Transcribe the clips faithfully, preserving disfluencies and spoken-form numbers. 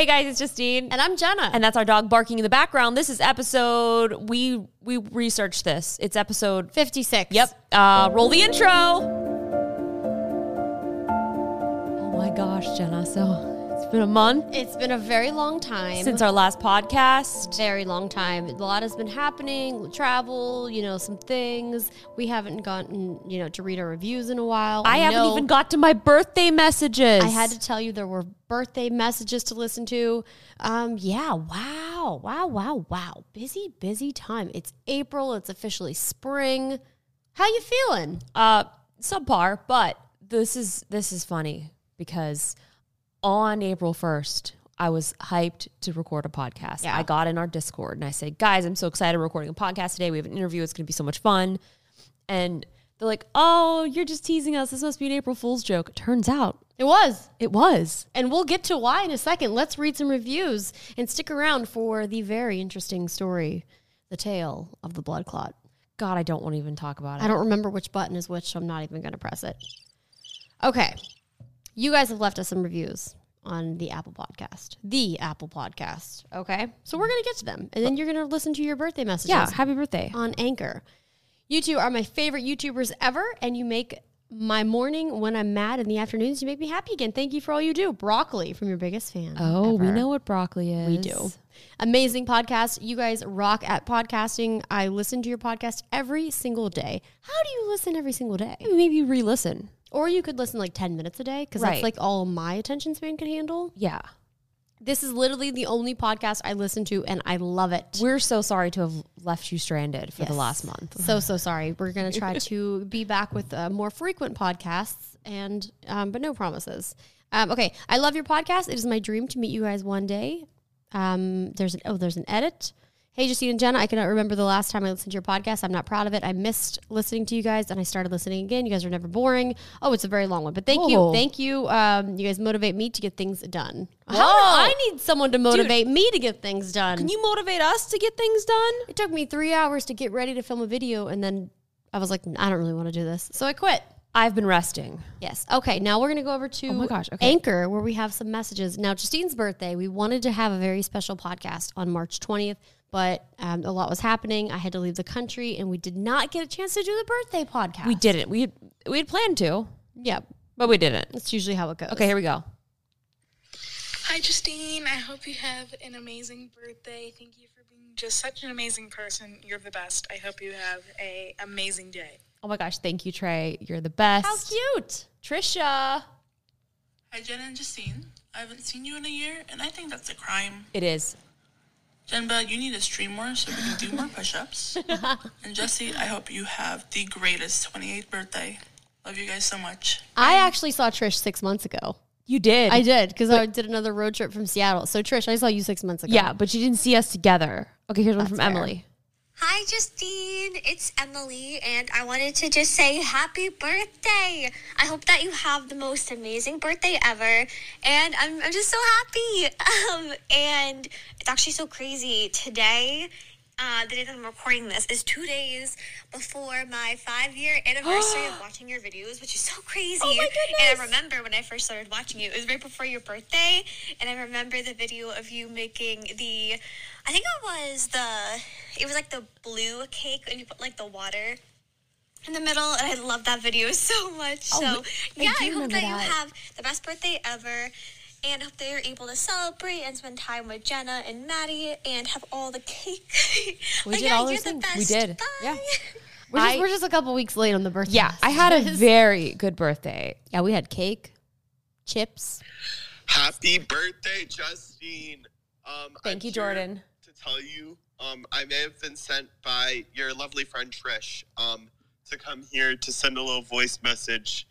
Hey guys, it's Justine. And I'm Jenna. And that's our dog barking in the background. This is episode, we we researched this. It's episode fifty-six. Yep. Uh, roll the intro. Oh my gosh, Jenna. So it's been a month. It's been a very long time. Since our last podcast. Very long time. A lot has been happening. Travel, you know, some things. We haven't gotten, you know, to read our reviews in a while. I, I haven't even got to my birthday messages. I had to tell you there were birthday messages to listen to. Um, yeah, wow, wow, wow, wow. Busy, busy time. It's April. It's officially spring. How you feeling? Uh, subpar, but this is this is funny because on April first, I was hyped to record a podcast. Yeah. I got in our Discord and I said, guys, I'm so excited we're recording a podcast today. We have an interview. It's going to be so much fun. And they're like, oh, you're just teasing us. This must be an April Fool's joke. It turns out It was. it was. And we'll get to why in a second. Let's read some reviews and stick around for the very interesting story, the tale of the blood clot. God, I don't want to even talk about it. I don't remember which button is which, so I'm not even going to press it. Okay. You guys have left us some reviews on the Apple Podcast. The Apple Podcast. Okay? So we're going to get to them. And then you're going to listen to your birthday messages. Yeah, happy birthday. On Anchor. You two are my favorite YouTubers ever, and you make my morning when I'm mad in the afternoons, you make me happy again. Thank you for all you do. Broccoli from your biggest fan. Oh, ever. we know what broccoli is. We do. Amazing podcast. You guys rock at podcasting. I listen to your podcast every single day. How do you listen every single day? Maybe re-listen. Or you could listen like ten minutes a day because Right. that's like all my attention span can handle. Yeah. This is literally the only podcast I listen to and I love it. We're so sorry to have left you stranded for Yes. the last month. So, so sorry. We're going to try to be back with uh, more frequent podcasts, and um, but no promises. Um, okay. I love your podcast. It is my dream to meet you guys one day. Um, there's an, oh, there's an edit. Hey, Justine and Jenna, I cannot remember the last time I listened to your podcast. I'm not proud of it. I missed listening to you guys, and I started listening again. You guys are never boring. Oh, it's a very long one, but thank Oh. you. Thank you. Um, you guys motivate me to get things done. How do Whoa. I need someone to motivate me to get things done. Can you motivate us to get things done? It took me three hours to get ready to film a video, and then I was like, I don't really want to do this. So I quit. I've been resting. Yes. Okay, now we're going to go over to Oh my gosh, okay. Anchor, where we have some messages. Now, Justine's birthday, we wanted to have a very special podcast on March twentieth, but um, a lot was happening. I had to leave the country, and we did not get a chance to do the birthday podcast. We didn't. We had, we had planned to, Yep. but we didn't. That's usually how it goes. Okay, here we go. Hi, Justine. I hope you have an amazing birthday. Thank you for being just such an amazing person. You're the best. I hope you have an amazing day. Oh my gosh, thank you, Trey. You're the best. How cute. Trisha. Hi, Jenna and Justine. I haven't seen you in a year, and I think that's a crime. It is. Jenba, you need to stream more so we can do more push-ups. And Jesse, I hope you have the greatest twenty-eighth birthday. Love you guys so much. I actually saw Trish six months ago. You did. I did, because I did another road trip from Seattle. So, Trish, I saw you six months ago. Yeah, but you didn't see us together. Okay, here's one That's from fair. Emily. Hi, Justine. It's Emily, and I wanted to just say happy birthday. I hope that you have the most amazing birthday ever, and I'm, I'm just so happy. Um, and it's actually so crazy. Today, uh, the day that I'm recording this, is two days before my five-year anniversary of watching your videos, which is so crazy. Oh, my And goodness. I remember when I first started watching you, it was right before your birthday, and I remember the video of you making the, I think it was the, it was like the blue cake, and you put like the water in the middle, and I love that video so much. Oh, so, I yeah, do I hope remember that, that. you have the best birthday ever, and hope that you're able to celebrate and spend time with Jenna and Maddie, and have all the cake. We But did yeah, all you're those the things. best. We did. Bye. Yeah. We're just, I- we're just a couple weeks late on the birthday. Yeah, I had a messages. very good birthday. Yeah, we had cake, chips. Happy birthday, Justine. Um, Thank I'm you, here Jordan. To tell you, um, I may have been sent by your lovely friend Trish um, to come here to send a little voice message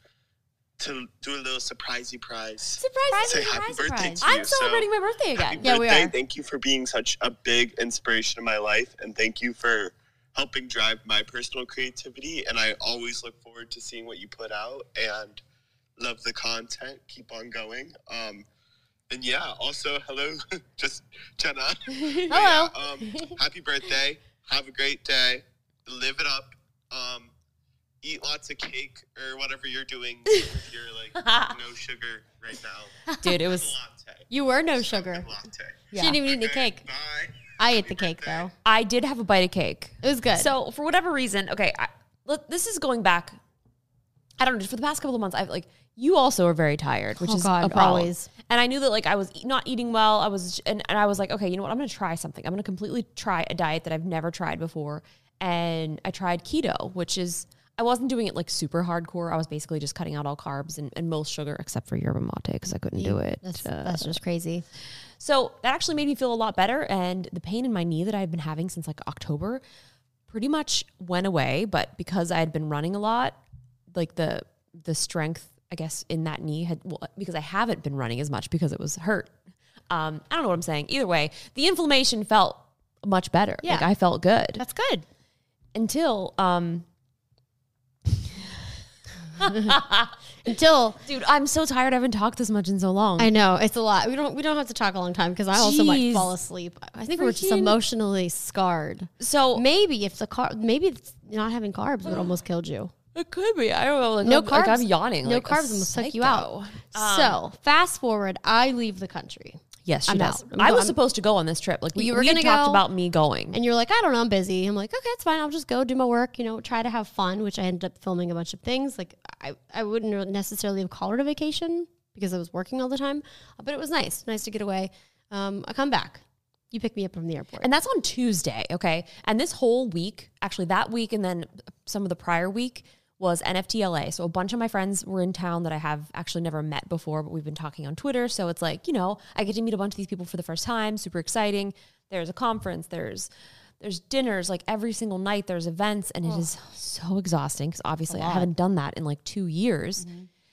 to do a little surprisey prize. Surprise! Say happy birthday to you. I'm celebrating so, my birthday again. Happy Yeah, we birthday. are. Thank you for being such a big inspiration in my life, and thank you for helping drive my personal creativity. And I always look forward to seeing what you put out, and love the content. Keep on going. Um, and yeah, also hello, just Jenna. Hello. Yeah, um, happy birthday. Have a great day. Live it up. Um, eat lots of cake or whatever you're doing with your like no sugar right now. Dude, it was. Latte. You were no sugar. Latte. She didn't even eat any Okay, cake. Bye. I ate the cake though. I did have a bite of cake. It was good. So for whatever reason, okay, I, look, this is going back. I don't know. Just for the past couple of months, I've like you also are very tired, which Oh, is God, a problem. always. And I knew that like I was e- not eating well. I was, and, and I was like, okay, you know what? I'm going to try something. I'm going to completely try a diet that I've never tried before. And I tried keto, which is I wasn't doing it like super hardcore. I was basically just cutting out all carbs and, and most sugar except for yerba mate because I couldn't do it. That's, Uh, that's just crazy. So that actually made me feel a lot better. And the pain in my knee that I've been having since like October pretty much went away. But because I had been running a lot, like the the strength, I guess, in that knee had, well, because I haven't been running as much because it was hurt. Um, I don't know what I'm saying. Either way, the inflammation felt much better. Yeah. Like I felt good. That's good. Until, um, Until dude, I'm so tired. I haven't talked this much in so long. I know it's a lot. We don't we don't have to talk a long time because I also might Jeez. fall asleep. I think we're just Freaking- emotionally scarred. so Maybe if the car, maybe it's not having carbs would almost killed you. it could be. I don't know. Like, No I'm, like, carbs. I'm yawning. No like a carbs almost took you psycho. out. so fast forward, I leave the country, Yes, she I'm does. out. I'm I go- was I'm- supposed to go on this trip. Like we, You were we had gonna talked go, about me going. and you're like, I don't know, I'm busy. I'm like, okay, it's fine. I'll just go do my work. You know, try to have fun, which I ended up filming a bunch of things. Like I, I wouldn't necessarily have called it a vacation because I was working all the time, but it was nice, nice to get away. Um, I come back. You pick me up from the airport. And that's on Tuesday, okay? And this whole week, actually that week and then some of the prior week was N F T L A. So a bunch of my friends were in town that I have actually never met before, but we've been talking on Twitter. So it's like, you know, I get to meet a bunch of these people for the first time. Super exciting. There's a conference. There's there's dinners like every single night. There's events. And it is so exhausting because obviously I haven't done that in like two years.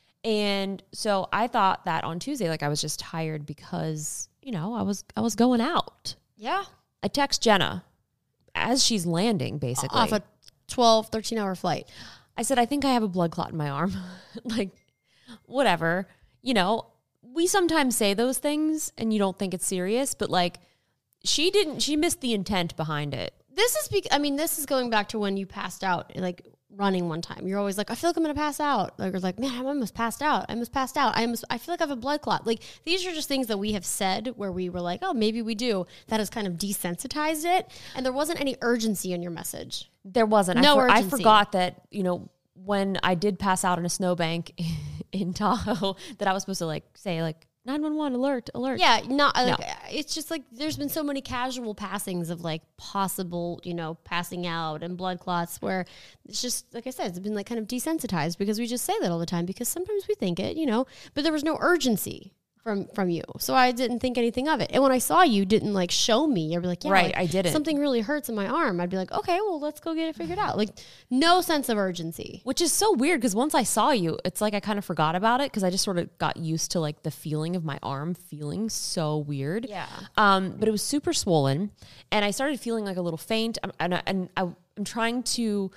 And so I thought that on Tuesday, like I was just tired because, you know, I was I was going out. yeah, I text Jenna as she's landing, basically. off a twelve, thirteen hour flight. I said, I think I have a blood clot in my arm. Like, whatever. You know, we sometimes say those things and you don't think it's serious, but like, she didn't, she missed the intent behind it. This is, bec- I mean, this is going back to when you passed out, like running one time. You're always like, I feel like I'm going to pass out. Like, you're like, man, I'm almost passed out. I almost passed out. I almost, I feel like I have a blood clot. Like, these are just things that we have said where we were like, oh, maybe we do. That has kind of desensitized it. And there wasn't any urgency in your message. There wasn't. No I, for- I urgency. forgot that, you know, when I did pass out in a snowbank in Tahoe, that I was supposed to like say like nine one one alert, alert. Yeah, not No. like, it's just like there's been so many casual passings of like possible, you know, passing out and blood clots where it's just like I said, it's been like kind of desensitized because we just say that all the time because sometimes we think it, you know, but there was no urgency from from you. So I didn't think anything of it. And when I saw you didn't like show me, I'd be like, yeah, Right, like, I didn't. Something really hurts in my arm. I'd be like, okay, well, let's go get it figured out. Like no sense of urgency. Which is so weird because once I saw you, it's like I kind of forgot about it because I just sort of got used to like the feeling of my arm feeling so weird. Yeah. Um, but it was super swollen, and I started feeling like a little faint. Um, And I, and I, I'm trying to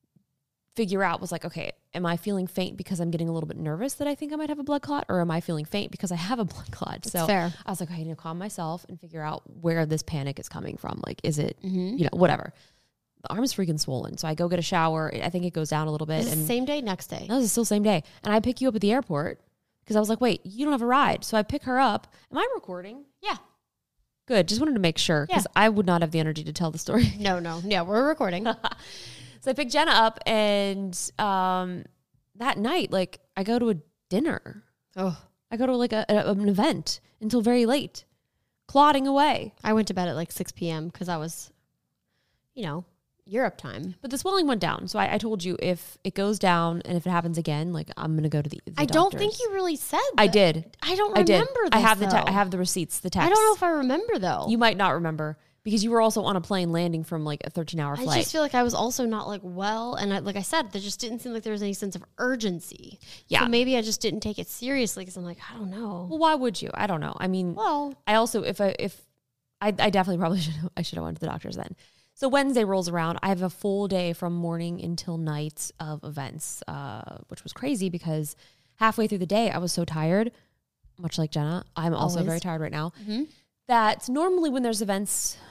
figure out was like, okay, am I feeling faint because I'm getting a little bit nervous that I think I might have a blood clot, or am I feeling faint because I have a blood clot? So fair. I was like, I need to calm myself and figure out where this panic is coming from. Like, is it, you know, whatever. The arm is freaking swollen. So I go get a shower. I think it goes down a little bit. Is it and the same day, next day? no, it's still the same day. And I pick you up at the airport because I was like, wait, you don't have a ride. So I pick her up. Am I recording? Yeah. Good. Just wanted to make sure because I would not have the energy to tell the story. No, no. Yeah, we're recording. So I pick Jenna up, and um, that night, like, I go to a dinner. Oh, I go to like a, a, an event until very late, clotting away. I went to bed at like six p.m. because I was, you know, Europe time. But the swelling went down. So I, I told you if it goes down and if it happens again, like, I'm going to go to the, the I don't doctors. think you really said that. I did. I don't I remember did. this, I have the te- though. I have the receipts, the text. I don't know if I remember, though. You might not remember because you were also on a plane landing from like a thirteen hour I flight. just feel like I was also not like well. And I, like I said, there just didn't seem like there was any sense of urgency. Yeah. So maybe I just didn't take it seriously because I'm like, I don't know. Well, why would you? I don't know. I mean, Well, I also, if I, if I, I definitely probably should, I should have went to the doctors then. So Wednesday rolls around. I have a full day from morning until night of events, uh, which was crazy because halfway through the day, I was so tired, much like Jenna. I'm also Always. very tired right now. Mhm. That normally when there's events,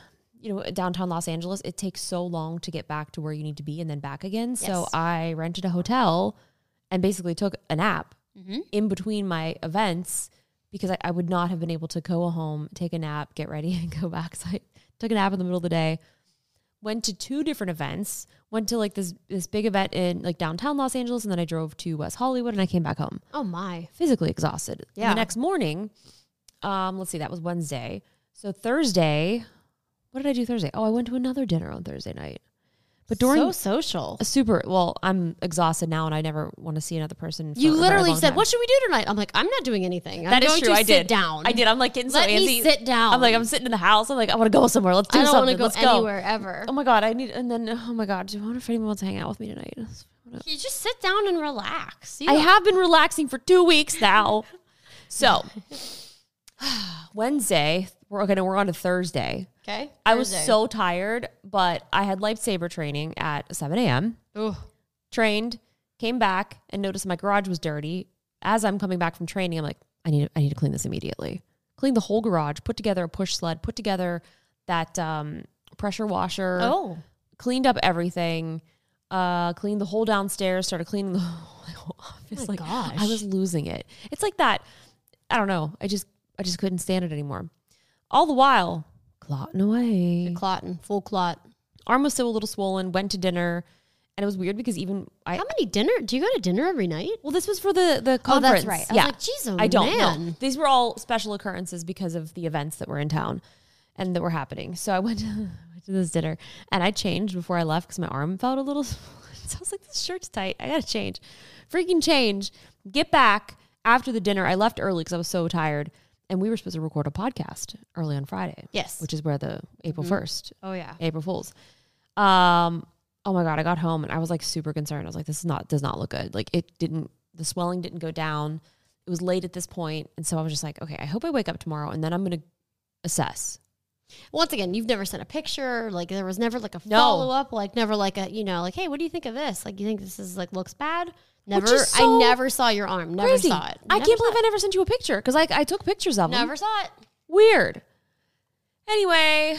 you know, downtown Los Angeles, it takes so long to get back to where you need to be and then back again. Yes. So I rented a hotel and basically took a nap Mm-hmm. in between my events because I, I would not have been able to go home, take a nap, get ready, and go back. So I took a nap in the middle of the day, went to two different events, went to like this this big event in like downtown Los Angeles, and then I drove to West Hollywood and I came back home. Oh my. Physically exhausted. Yeah. And the next morning, um, let's see, that was Wednesday. So Thursday, what did I do Thursday? Oh, I went to another dinner on Thursday night. But during so social. a super, well, I'm exhausted now and I never want to see another person. For You a very literally long said, time. "What should we do tonight?" I'm like, "I'm not doing anything. I'm That is going true. to I sit did. down. I did. I'm like getting so Let antsy. me sit down. I'm like, I'm sitting in the house. I'm like, I want to go somewhere. Let's do I don't want something. to go Let's go anywhere ever. Oh my God. I need, and then, oh my God, do you want if anyone wants to hang out with me tonight? You just sit down and relax. You I don't- have been relaxing for two weeks now. So Wednesday, we're okay. We're on to Thursday. Okay. I was Thursday. so tired, but I had lightsaber training at seven a.m. Ugh. Trained, came back and noticed my garage was dirty. As I'm coming back from training, I'm like, I need, I need to clean this immediately. Cleaned the whole garage, put together a push sled, put together that um, pressure washer. Oh. Cleaned up everything. Uh, cleaned the whole downstairs. Started cleaning the whole office. Oh my like gosh. I was losing it. It's like that. I don't know. I just, I just couldn't stand it anymore. All the while, clotting away. Clotting, full clot. Arm was still a little swollen. Went to dinner, and it was weird because even I. How many dinner? Do you go to dinner every night? Well, this was for the the Oh, conference. that's right. I yeah, was like, geez, oh, I don't man. know. These were all special occurrences because of the events that were in town and that were happening. So I went to, went to this dinner, and I changed before I left because my arm felt a little. So I was like, this shirt's tight. I gotta change. Freaking change. Get back after the dinner. I left early because I was so tired, and we were supposed to record a podcast early on Friday. Yes. which is where the April first. Oh, yeah. April Fools. Um, oh my God, I got home and I was like super concerned. I was like, this is not, does not look good. Like it didn't, the swelling didn't go down. It was late at this point. And so I was just like, okay, I hope I wake up tomorrow and then I'm going to assess. Once again, you've never sent a picture. Like there was never like a No. follow up. Like never like a, you know, like, hey, what do you think of this? Like you think this is like looks bad? Never. is so I never saw your arm. Never Crazy. saw it. I Never can't saw believe I it. never sent you a picture because I, I took pictures of them. Never saw it. Weird. Anyway,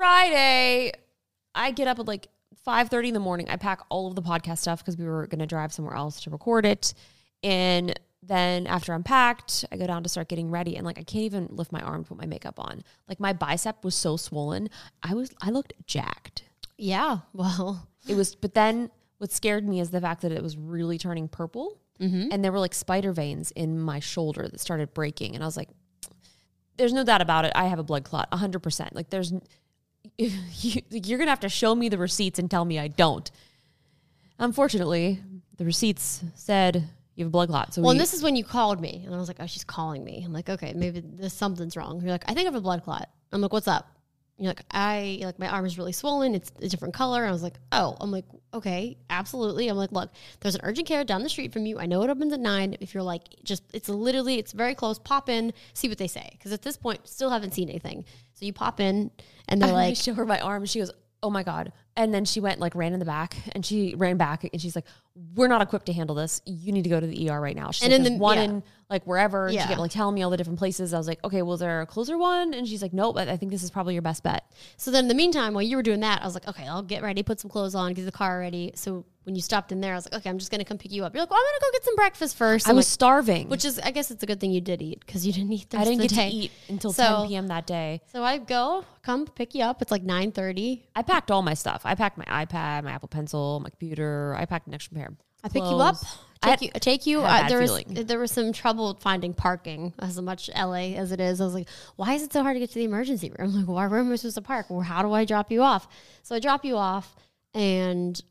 Friday, I get up at like five thirty in the morning. I pack all of the podcast stuff because we were going to drive somewhere else to record it. And then after I'm packed, I go down to start getting ready. And like, I can't even lift my arm to put my makeup on. Like my bicep was so swollen. I was, I looked jacked. Yeah. Well, It was, but then what scared me is the fact that it was really turning purple. And there were like spider veins in my shoulder that started breaking. And I was like, there's no doubt about it. I have a blood clot, one hundred percent. Like there's, you, you're going to have to show me the receipts and tell me I don't. Unfortunately, the receipts said you have a blood clot. So well, we, and this is when you called me, and I was like, oh, she's calling me. I'm like, okay, maybe this something's wrong. You're like, I think I have a blood clot. I'm like, what's up? You're like, I you're like my arm is really swollen. It's a different color. And I was like, oh, I'm like, okay, absolutely. I'm like, look, there's an urgent care down the street from you. I know it opens at nine. If you're like, just it's literally it's very close. Pop in, see what they say. Because at this point, still haven't seen anything. So you pop in, and they're and I like, show her my arm. And she goes, oh my God. And then she went like ran in the back and she ran back and she's like, we're not equipped to handle this. You need to go to the E R right now. She's And like, in there's the- one yeah. in like wherever. And Yeah. she kept like telling me all the different places. I was like, okay, well, is there a closer one? And she's like, nope, I I think this is probably your best bet. So then in the meantime, while you were doing that, I was like, okay, I'll get ready, put some clothes on, get the car ready. So when you stopped in there, I was like, okay, I'm just going to come pick you up. You're like, well, I'm going to go get some breakfast first. I I'm was like, starving. which is, I guess it's a good thing you did eat because you didn't eat the I rest didn't of get the to day. eat until So- ten p.m. that day. So I go, come pick you up. It's like nine thirty. I packed all my stuff. I packed my iPad, my Apple Pencil, my computer. I packed an extra pair. of I pick you up, clothes. take I had- you, take you. I had a Uh, bad there was feeling. there was some trouble finding parking as much L A as it is. I was like, why is it so hard to get to the emergency room? I'm like, well, where am I supposed to park? Well, how do I drop you off? So I drop you off, and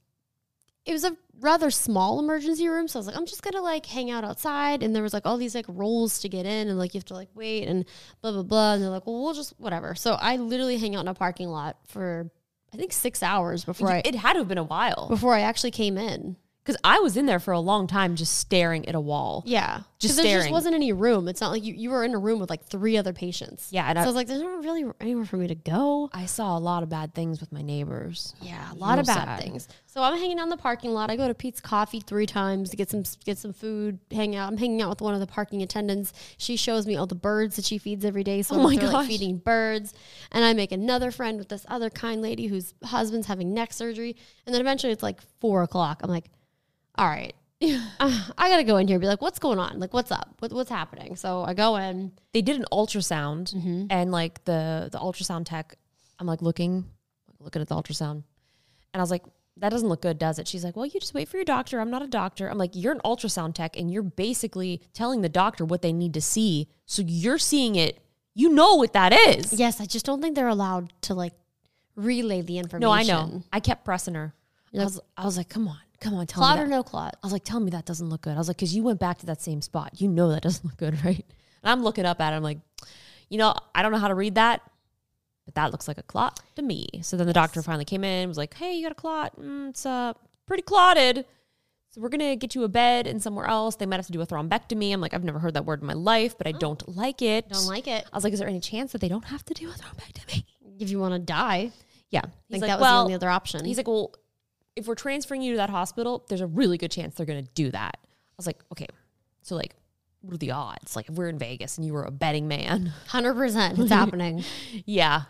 it was a rather small emergency room. So I was like, I'm just gonna like hang out outside, and there was like all these like rolls to get in, and like you have to like wait and blah blah blah. And they're like, well, we'll just whatever. So I literally hang out in a parking lot for I think six hours before I It had to have been a while. before I actually came in. Because I was in there for a long time just staring at a wall. Yeah. Just there staring. just wasn't any room. It's not like you, you were in a room with like three other patients. Yeah. And So I I, was like, there's not really anywhere for me to go. I saw a lot of bad things with my neighbors. Yeah, a lot of Real bad sad. things. So I'm hanging out in the parking lot. I go to Pete's Coffee three times to get some get some food, hang out. I'm hanging out with one of the parking attendants. She shows me all the birds that she feeds every day. So Oh I'm my there, like, gosh. feeding birds. And I make another friend with this other kind lady whose husband's having neck surgery. And then eventually it's like four o'clock. I'm like, all right, uh, I gotta go in here and be like, what's going on? Like, what's up? What, what's happening? So I go in. They did an ultrasound Mm-hmm. and like the, the ultrasound tech, I'm like looking, looking at the ultrasound. And I was like, that doesn't look good, does it? She's like, well, you just wait for your doctor. I'm not a doctor. I'm like, you're an ultrasound tech and you're basically telling the doctor what they need to see. So you're seeing it. You know what that is. Yes, I just don't think they're allowed to like relay the information. No, I know. I kept pressing her. I You're was, I was like, come on, come on, tell Clot me or that. no clot? I was like, tell me that doesn't look good. I was like, because you went back to that same spot. You know that doesn't look good, right? And I'm looking up at it. I'm like, you know, I don't know how to read that, but that looks like a clot to me. So then the doctor finally came in and was like, hey, you got a clot. Mm, it's uh, pretty clotted. So we're going to get you a bed and somewhere else. They might have to do a thrombectomy. I'm like, I've never heard that word in my life, but I don't like it. Don't like it. I was like, is there any chance that they don't have to do a thrombectomy? If you want to die, Yeah. I He's think like, that was well, the only other option. He's like, well, if we're transferring you to that hospital, there's a really good chance they're going to do that. I was like, okay, so like, what are the odds? Like, if we're in Vegas and you were a betting man. one hundred percent it's happening. Yeah.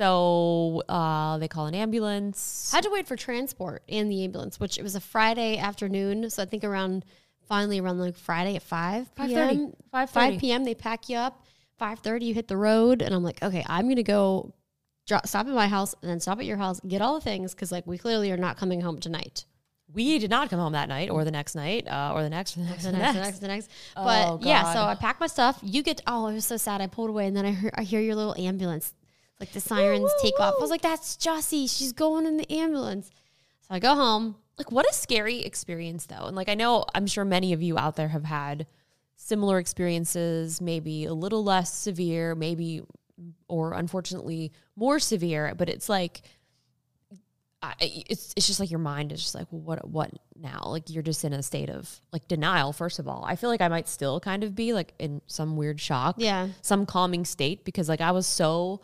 So uh, they call an ambulance. I had to wait for transport and the ambulance, which it was a Friday afternoon. So I think around, finally around like Friday at five five thirty. p.m. five thirty. five p.m. they pack you up. five thirty you hit the road. And I'm like, okay, I'm going to go drop, stop at my house and then stop at your house, get all the things. Cause like we clearly are not coming home tonight. We did not come home that night or the next night uh, or the next, or the next, The or the next, next. the next, the next. Oh, But yeah, so God. I packed my stuff. You get, oh, it was so sad. I pulled away and then I hear, I hear your little ambulance, like the sirens take off. I was like, that's Jossie. She's going in the ambulance. So I go home. Like, what a scary experience, though. And like, I know, I'm sure many of you out there have had similar experiences, maybe a little less severe, maybe, or unfortunately more severe. But it's like, I, it's it's just like your mind is just like, well, what what now? Like, you're just in a state of like denial. First of all, I feel like I might still kind of be like in some weird shock, Yeah. some calming state, because like I was so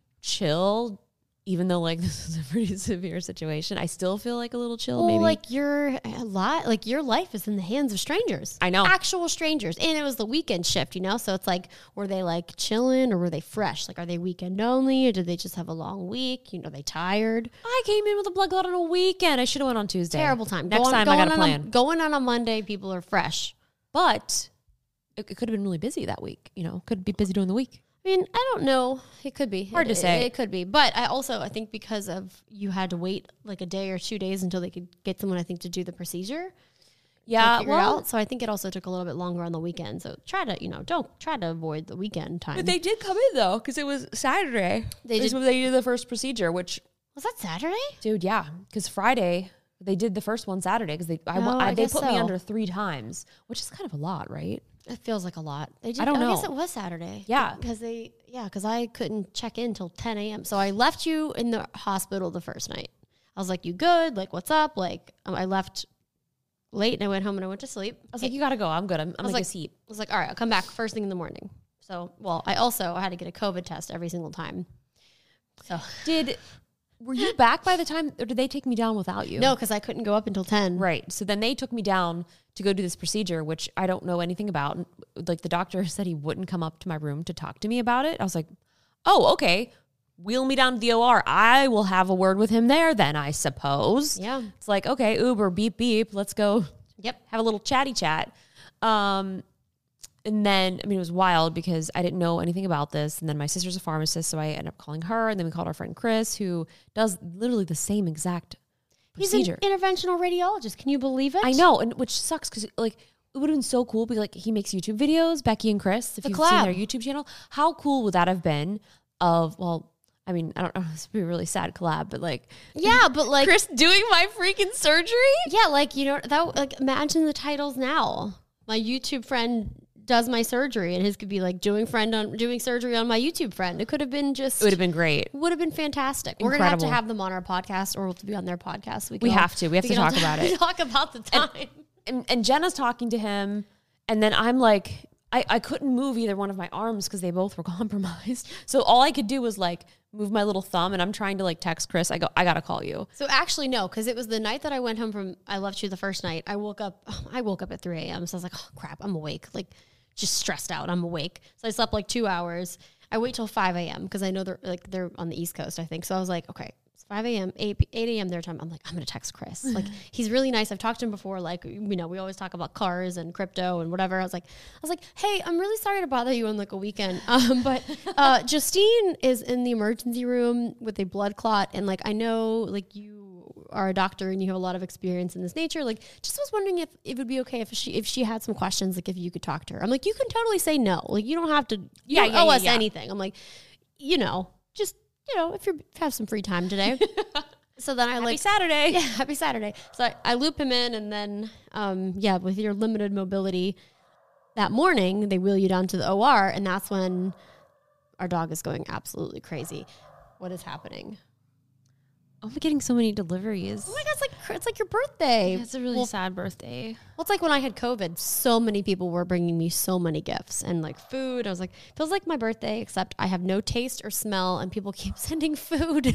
chill. Even though like this is a pretty severe situation, I still feel like a little chill. Well, maybe like your a lot, like your life is in the hands of strangers. I know. Actual strangers. And it was the weekend shift, you know? So it's like, were they like chilling or were they fresh? Like, are they weekend only or did they just have a long week? You know, are they tired? I came in with a blood clot on a weekend. I should have went on Tuesday. Terrible time. Next Going- time I going got a on plan. going on a Monday, people are fresh. But it, it could have been really busy that week. You know, could be busy during the week. I mean, I don't know. It could be Hard It- to say. It, it could be, but I also I think because of you had to wait like a day or two days until they could get someone I think to do the procedure. Yeah, to figure it well, out. So I think it also took a little bit longer on the weekend. So try to you know don't try to avoid the weekend time. but they did come in though because it was Saturday. They They did- did. They did the first procedure, which, Was that Saturday? dude, yeah, because Friday they did the first one Saturday because they I, Oh, I, I they guess put me so. under three times, which is kind of a lot, right? It feels like a lot. They did, I don't I guess know. it was Saturday. Yeah. because they yeah because I couldn't check in till ten a.m. So I left you in the hospital the first night. I was like, "You good? Like, what's up?" Like, um, I left late and I went home and I went to sleep. I was like, you gotta go. I'm good. I'm, I'm was like, like- a seat. I was like, all right, I'll come back first thing in the morning. So, well, I also had to get a COVID test every single time. So, Did were you back by the time, or did they take me down without you? no, because I couldn't go up until ten. Right. So then they took me down to go do this procedure, which I don't know anything about. And, like, the doctor said he wouldn't come up to my room to talk to me about it. I was like, oh, okay. Wheel me down to the O R. I will have a word with him there then, I suppose. Yeah. It's like, okay, Uber, beep, beep. Let's go Yep. have a little chatty chat. Um, and then, I mean, it was wild because I didn't know anything about this. And then my sister's a pharmacist, so I ended up calling her. And then we called our friend Chris, who does literally the same exact He's an procedure. interventional radiologist. Can you believe it? I know, and which sucks because like it would have been so cool because like he makes YouTube videos, Becky and Chris. If The you've collab. seen their YouTube channel, how cool would that have been? Of well, I mean, I don't know, this would be a really sad collab, but like Yeah, but like, Chris doing my freaking surgery. yeah, like, you know, that, like, imagine the titles now. My YouTube friend does my surgery, and his could be like doing friend on doing surgery on my YouTube friend. It could have been just It would have been great. would have been fantastic. We're gonna have to have them on our podcast, or we'll have to be on their podcast. We, We all, have to. We have to talk about it. Talk about the time. And, and Jenna's talking to him, and then I'm like, I, I couldn't move either one of my arms because they both were compromised. So all I could do was like move my little thumb, and I'm trying to like text Chris. I go, I gotta call you. So actually, no, because it was the night that I went home from, I left you the first night. I woke up, I woke up at three a.m. So I was like, oh crap, I'm awake. Like just stressed out. I'm awake. So I slept like two hours. I wait till five a.m. because I know they're like, they're on the East Coast, I think. So I was like, okay, it's five a.m., eight a.m. their time. I'm like, I'm going to text Chris. Like, he's really nice. I've talked to him before. Like, you know, we always talk about cars and crypto and whatever. I was like, I was like, hey, I'm really sorry to bother you on like a weekend. Um, but uh, Justine is in the emergency room with a blood clot. And like, I know like you are a doctor and you have a lot of experience in this nature. Like, just was wondering if it would be okay if she, if she had some questions, like if you could talk to her. I'm like, you can totally say no. Like, you don't have to, you Yeah, don't yeah, owe yeah, us yeah. anything. I'm like, you know, just, you know, if you have some free time today. So then I Happy like Saturday. yeah, happy Saturday. So I, I loop him in, and then um, yeah, with your limited mobility, that morning they wheel you down to the O R, and that's when our dog is going absolutely crazy. What is happening? I'm getting so many deliveries. Oh my god, it's like it's like your birthday. It's a really well, sad birthday. well, it's like when I had COVID, so many people were bringing me so many gifts and like food. I was like, feels like my birthday, except I have no taste or smell, and people keep sending food.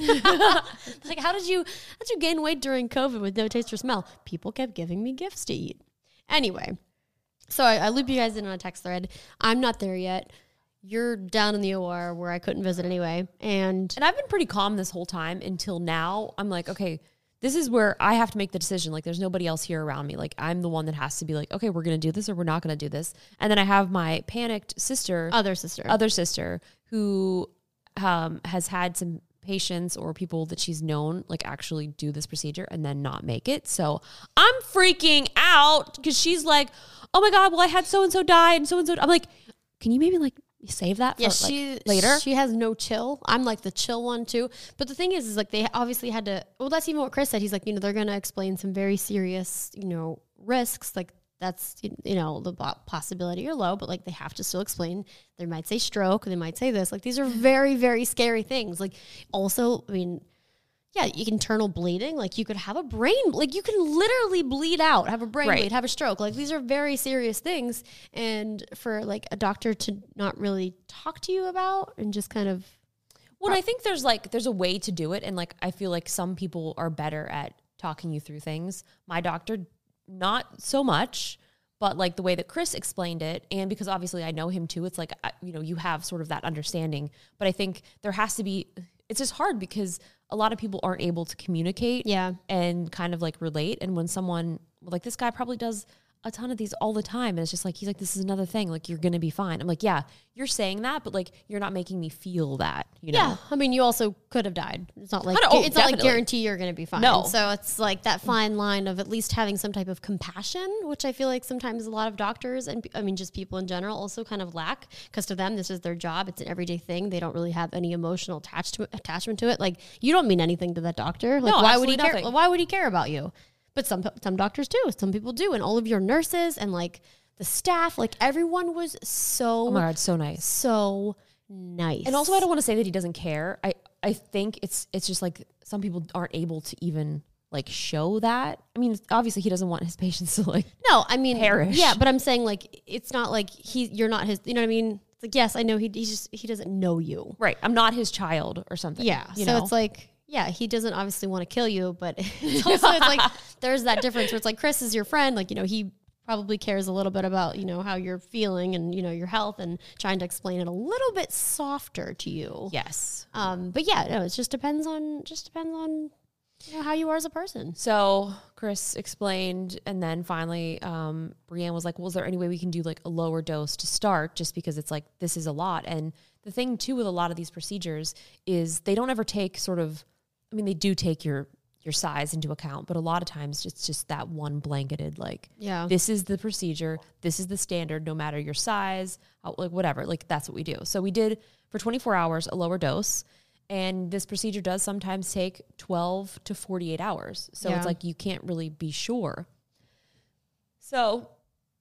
Like, how did you how did you gain weight during COVID with no taste or smell? People kept giving me gifts to eat. Anyway, so I, I loop you guys in on a text thread. I'm not there yet. You're down in the O R where I couldn't visit anyway, and And I've been pretty calm this whole time until now. I'm like, okay, this is where I have to make the decision. Like, there's nobody else here around me. Like, I'm the one that has to be like, okay, we're going to do this or we're not going to do this. And then I have my panicked sister, other sister. other sister, who um, has had some patients or people that she's known like actually do this procedure and then not make it. So I'm freaking out because she's like, oh my God, well, I had so-and-so die and so-and-so. I'm like, can you maybe like save that for Yeah, like, she later? She has no chill. I'm like the chill one too. But the thing is, is like they obviously had to. Well, that's even what Chris said. He's like, you know, they're going to explain some very serious, you know, risks. Like that's, you know, the possibility are low, but like they have to still explain. They might say stroke. They might say this. Like these are very, very scary things. Like also, I mean, yeah, you can internal bleeding. Like you could have a brain, like you can literally bleed out, have a brain Right. bleed, have a stroke. Like these are very serious things. And for like a doctor to not really talk to you about and just kind of. Well, I think there's like, there's a way to do it. And like, I feel like some people are better at talking you through things. My doctor, not so much, but like the way that Chris explained it. And because obviously I know him too, it's like, I- you know, you have sort of that understanding, but I think there has to be, it's just hard because a lot of people aren't able to communicate Yeah. and kind of like relate. And when someone like this guy probably does a ton of these all the time, and it's just like, he's like, this is another thing. Like, you're going to be fine. I'm like, yeah, you're saying that, but like, you're not making me feel that, you know? Yeah, I mean, you also could have died. It's not like Oh, it's not like definitely. guarantee you're going to be fine. No. So it's like that fine line of at least having some type of compassion, which I feel like sometimes a lot of doctors and I mean just people in general also kind of lack, because to them this is their job. It's an everyday thing. They don't really have any emotional attached to, attachment to it. Like you don't mean anything to that doctor. Like No, why would he absolutely care? nothing. Why would he care about you? But some some doctors do. Some people do, and all of your nurses and like the staff, like everyone was so Oh my God, so nice. so nice. And also, I don't want to say that he doesn't care. I, I think it's it's just like some people aren't able to even like show that. I mean, obviously he doesn't want his patients to like. No, I mean, perish. yeah, but I'm saying like, it's not like he, you're not his, you know what I mean? It's like, yes, I know he, he's just, he doesn't know you. Right. I'm not his child or something. Yeah. You so know? it's like, yeah, he doesn't obviously want to kill you, but it's also, it's like, there's that difference where it's like, Chris is your friend. Like, you know, he probably cares a little bit about, you know, how you're feeling and, you know, your health and trying to explain it a little bit softer to you. Yes. Um, but yeah, no, it just depends on, just depends on, you know, how you are as a person. So Chris explained, and then finally, um, Brienne was like, well, is there any way we can do like a lower dose to start, just because it's like, this is a lot. And the thing too with a lot of these procedures is they don't ever take sort of, I mean, they do take your your size into account, but a lot of times it's just that one blanketed, like, Yeah. this is the procedure, this is the standard, no matter your size, how, like whatever, like that's what we do. So we did for twenty-four hours a lower dose, and this procedure does sometimes take twelve to forty-eight hours. So Yeah. it's like you can't really be sure. So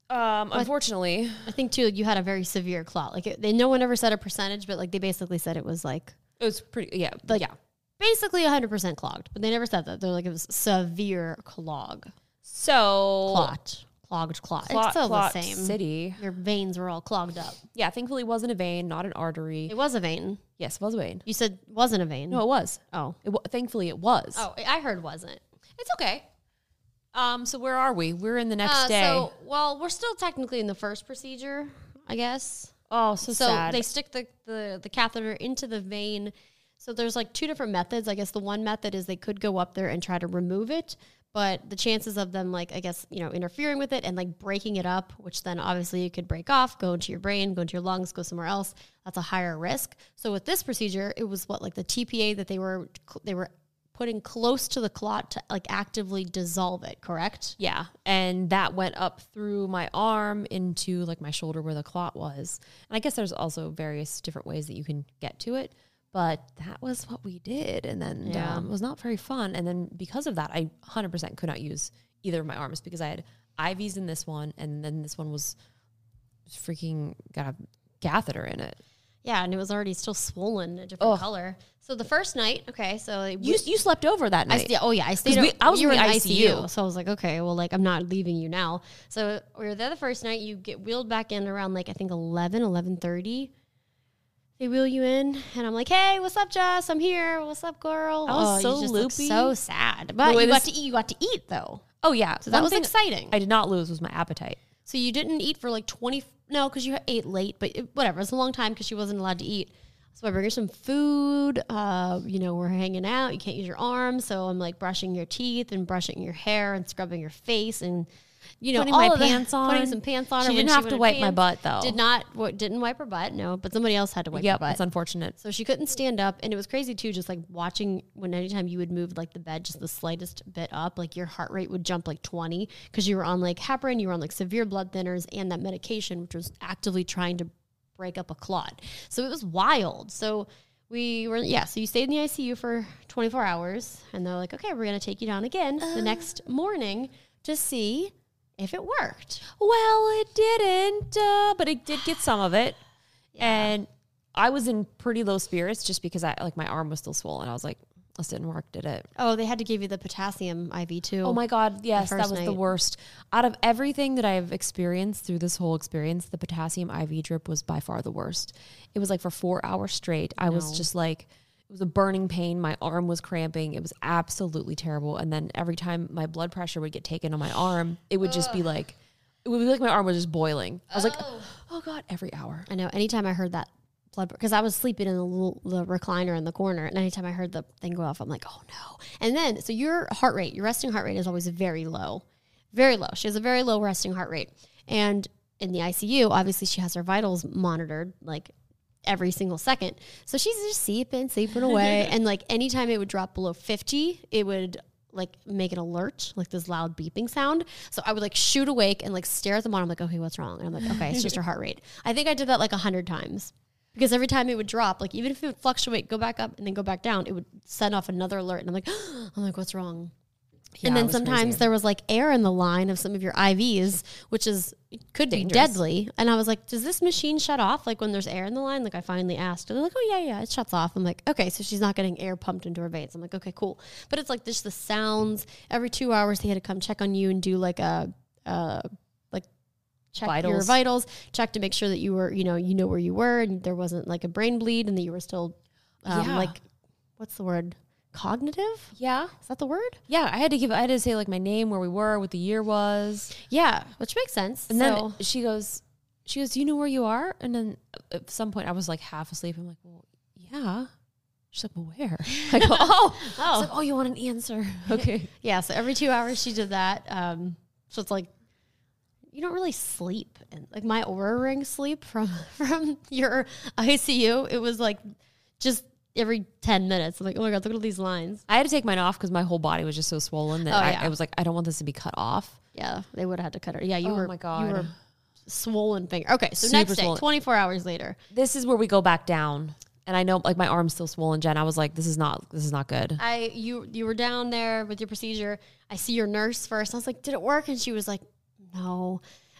Um, unfortunately, I think too, you had a very severe clot. Like it, they, no one ever said a percentage, but like they basically said it was like it was pretty. Yeah, like yeah. basically one hundred percent clogged. But they never said that. They're like it was severe clog, So clot, clogged clot. Clot, it's still clot the same. city. Your veins were all clogged up. Yeah, thankfully it wasn't a vein, not an artery. It was a vein. Yes, it was a vein. You said wasn't a vein. No, it was. Oh. It, wa- thankfully it was. Oh, I heard wasn't. It's okay. Um, so where are we? We're in the next Uh, day. So, well, we're still technically in the first procedure, I guess. oh, so, So sad. they stick the, the, the catheter into the vein. So there's like two different methods. I guess the one method is they could go up there and try to remove it, but the chances of them like, I guess, you know, interfering with it and like breaking it up, which then obviously you could break off, go into your brain, go into your lungs, go somewhere else. That's a higher risk. So with this procedure, it was what, like the T P A that they were, they were putting close to the clot to like actively dissolve it, correct? Yeah. And that went up through my arm into like my shoulder where the clot was. And I guess there's also various different ways that you can get to it. But that was what we did. And then Yeah. um, it was not very fun. And then because of that, I one hundred percent could not use either of my arms because I had I Vs in this one. And then this one was freaking got a catheter in it. Yeah, and it was already still swollen, a different Ugh. color. So the first night, okay, so we, You, you slept over that I night. st- oh yeah, I stayed. 'Cause we- up- I was you in were the I C U. so I was like, okay, well, like I'm not leaving you now. So we were there the first night. You get wheeled back in around like I think eleven, eleven thirty. They wheel you in, and I'm like, hey, what's up, Jess? I'm here. What's up, girl? I was oh, so you just look loopy. so sad. But way you got this- to eat. You got to eat though. Oh, yeah. So that One was thing exciting. I did not lose was my appetite. So you didn't eat for like twenty, no, because you ate late, but it, whatever. It's a long time because she wasn't allowed to eat. So I bring her some food. Uh, you know, we're hanging out. You can't use your arms. So I'm like brushing your teeth and brushing your hair and scrubbing your face and, you know, Putting all my of the- pants on. Putting some pants on. She her when didn't have to wanted wipe my pants. butt, though. Did not, w- didn't wipe her butt, no, but somebody else had to wipe her Yep, butt. it's unfortunate. So she couldn't stand up, and it was crazy too. Just like watching when anytime you would move like the bed just the slightest bit up, like your heart rate would jump like twenty because you were on like heparin, you were on like severe blood thinners, and that medication which was actively trying to break up a clot. So it was wild. So we were yeah. So you stayed in the I C U for twenty-four hours, and they're like, okay, we're gonna take you down again uh. the next morning to see if it worked. Well, it didn't, uh, but it did get some of it. And I was in pretty low spirits just because I like my arm was still swollen. I was like, this didn't work, did it? Oh, they had to give you the potassium I V too. Oh my God, yes, that first was the night. worst. Out of everything that I've experienced through this whole experience, the potassium I V drip was by far the worst. It was like for four hours straight. I was No. just like, it was a burning pain. My arm was cramping. It was absolutely terrible. And then every time my blood pressure would get taken on my arm, it would just be like, it would be like my arm was just boiling. I was like, oh God, every hour. I know. Anytime I heard that blood, because I was sleeping in the little the recliner in the corner, and anytime I heard the thing go off, I'm like, oh no. And then, so your heart rate, your resting heart rate is always very low, very low. She has a very low resting heart rate, and in the I C U, obviously, she has her vitals monitored like every single second. So she's just sleeping, sleeping away, and like anytime it would drop below fifty, it would like make an alert, like this loud beeping sound. So I would like shoot awake and like stare at the monitor. I'm like, okay, what's wrong? And I'm like, okay, it's just her heart rate. I think I did that like a hundred times because every time it would drop, like even if it would fluctuate, go back up and then go back down, it would send off another alert. And I'm like, I'm like, what's wrong? Yeah, and it then was sometimes crazy. there was like air in the line of some of your I Vs, which is could be Dangerous. deadly. And I was like, does this machine shut off like when there's air in the line? Like I finally asked. And they're like, oh yeah, yeah, it shuts off. I'm like, okay, so she's not getting air pumped into her veins. I'm like, okay, cool. But it's like just the sounds. Every two hours they had to come check on you and do like a uh like check your Vitals. vitals, check to make sure that you were, you know, you know where you were and there wasn't like a brain bleed and that you were still um, Yeah. like what's the word? Cognitive? Yeah. Is that the word? Yeah. I had to give, I had to say like my name, where we were, what the year was. Yeah, which makes sense. And so, then she goes, she goes, do you know where you are? And then at some point I was like half asleep. I'm like, well, yeah. She's like, well, where? I go, oh, oh, I was like, oh, you want an answer? Okay. yeah. So every two hours she did that. Um, so it's like you don't really sleep, and like my Aura Ring sleep from from your I C U, it was like just every ten minutes. I'm like, oh my God, look at all these lines. I had to take mine off because my whole body was just so swollen that Oh, I, yeah. I was like, I don't want this to be cut off. Yeah, they would have had to cut her. Yeah, you Oh were. my God. you were swollen finger. Okay, so Super next day, swollen. twenty-four hours later. This is where we go back down. And I know like my arm's still swollen, Jen. I was like, this is not, this is not good. I you you were down there with your procedure. I see your nurse first. I was like, did it work? And she was like, no.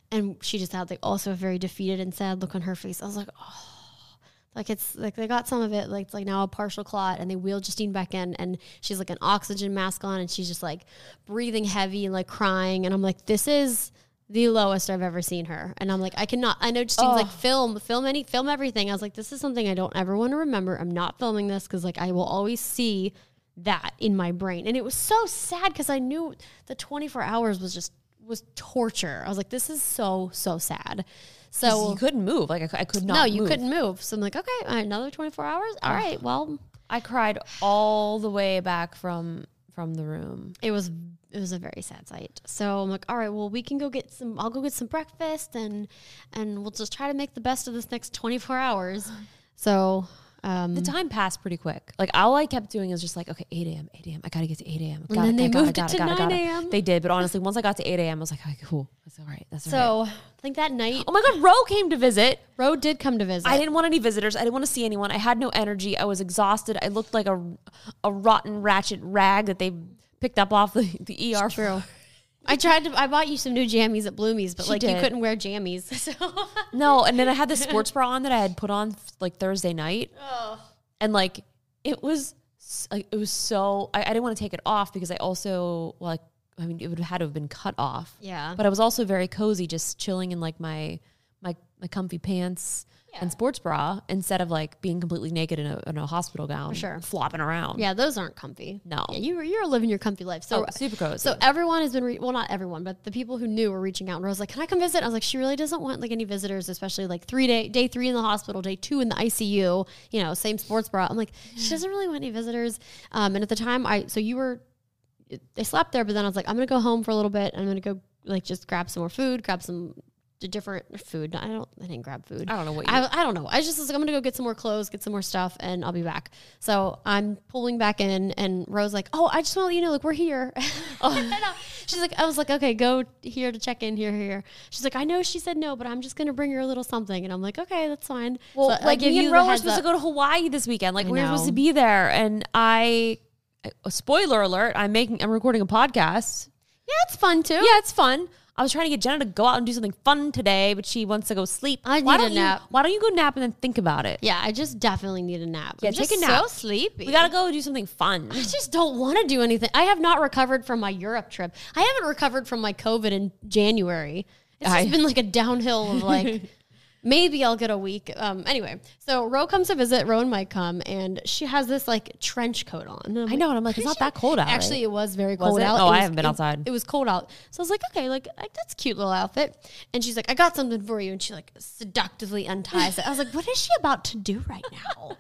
And she just had like also a very defeated and sad look on her face. I was like, oh, like it's like they got some of it. Like it's like now a partial clot, and they wheeled Justine back in, and she's like an oxygen mask on, and she's just like breathing heavy and like crying. And I'm like, this is the lowest I've ever seen her. And I'm like, I cannot, I know Justine's oh. like film, film any, film everything. I was like, this is something I don't ever want to remember. I'm not filming this because like I will always see that in my brain. And it was so sad because I knew the twenty-four hours was just, was torture. I was like, this is so, so sad. So you couldn't move. Like I, I could not No, you move. couldn't move. So I'm like, okay, another twenty-four hours. All oh. right. Well, I cried all the way back from, from the room. It was, it was a very sad sight. So I'm like, all right, well, we can go get some, I'll go get some breakfast and, and we'll just try to make the best of this next twenty-four hours. So, um, the time passed pretty quick. Like all I kept doing is just like, okay, eight a.m., eight a.m. I got to get to eight a.m. And then they moved it to nine a.m. They did. But honestly, once I got to eight a.m., I was like, okay, cool. That's all right. That's all so, right. So I think that night. Oh my God, Ro came to visit. Ro did come to visit. I didn't want any visitors. I didn't want to see anyone. I had no energy. I was exhausted. I looked like a, a rotten ratchet rag that they picked up off the, the E R. True. I tried to, I bought you some new jammies at Bloomies, but She like did. you couldn't wear jammies. So. No, and then I had the sports bra on that I had put on like Thursday night. Oh. And like, it was, like, it was so, I, I didn't want to take it off because I also like, I mean, it would have had to have been cut off. Yeah. But I was also very cozy, just chilling in like my, my, my comfy pants yeah. and sports bra instead of like being completely naked in a, in a hospital gown. For sure. Flopping around. Yeah, those aren't comfy. No. Yeah, you were, you're living your comfy life. So oh, super cozy. So everyone has been, re- well, not everyone, but the people who knew were reaching out. And I was like, can I come visit? I was like, she really doesn't want like any visitors, especially like three day, day three in the hospital, day two in the I C U, you know, same sports bra. I'm like, she doesn't really want any visitors. Um, and at the time I, so you were, they slept there, but then I was like, I'm going to go home for a little bit. I'm going to go like just grab some more food, grab some different food. I don't, I didn't grab food. I don't know what you I, I don't know. I just was like, I'm going to go get some more clothes, get some more stuff, and I'll be back. So I'm pulling back in, and Rose like, oh, I just want to let you know, like, we're here. Oh. She's like, I was like, okay, go here to check in, here, here. She's like, I know she said no, but I'm just going to bring her a little something. And I'm like, okay, that's fine. Well, so like me and Ro were supposed up. to go to Hawaii this weekend. Like I we were know. supposed to be there. And I, a spoiler alert, I'm making, I'm recording a podcast. Yeah, it's fun too. Yeah, it's fun. I was trying to get Jenna to go out and do something fun today, but she wants to go sleep. I why need don't a nap. You, why don't you go nap and then think about it? Yeah, I just definitely need a nap. Yeah, I'm take just a nap. so sleepy. We got to go do something fun. I just don't want to do anything. I have not recovered from my Europe trip. I haven't recovered from my COVID in January. It's I- just been like a downhill of like, maybe I'll get a week. Um, anyway, so Ro comes to visit. Ro and Mike come, and she has this like trench coat on. And I'm I like, know, and I'm like, it's not that cold out. Actually, it was very Was cold it? out. Oh, It I was- haven't been it- outside. It was cold out. So I was like, okay, like, like that's a cute little outfit. And she's like, I got something for you. And she like seductively unties it. I was like, what is she about to do right now?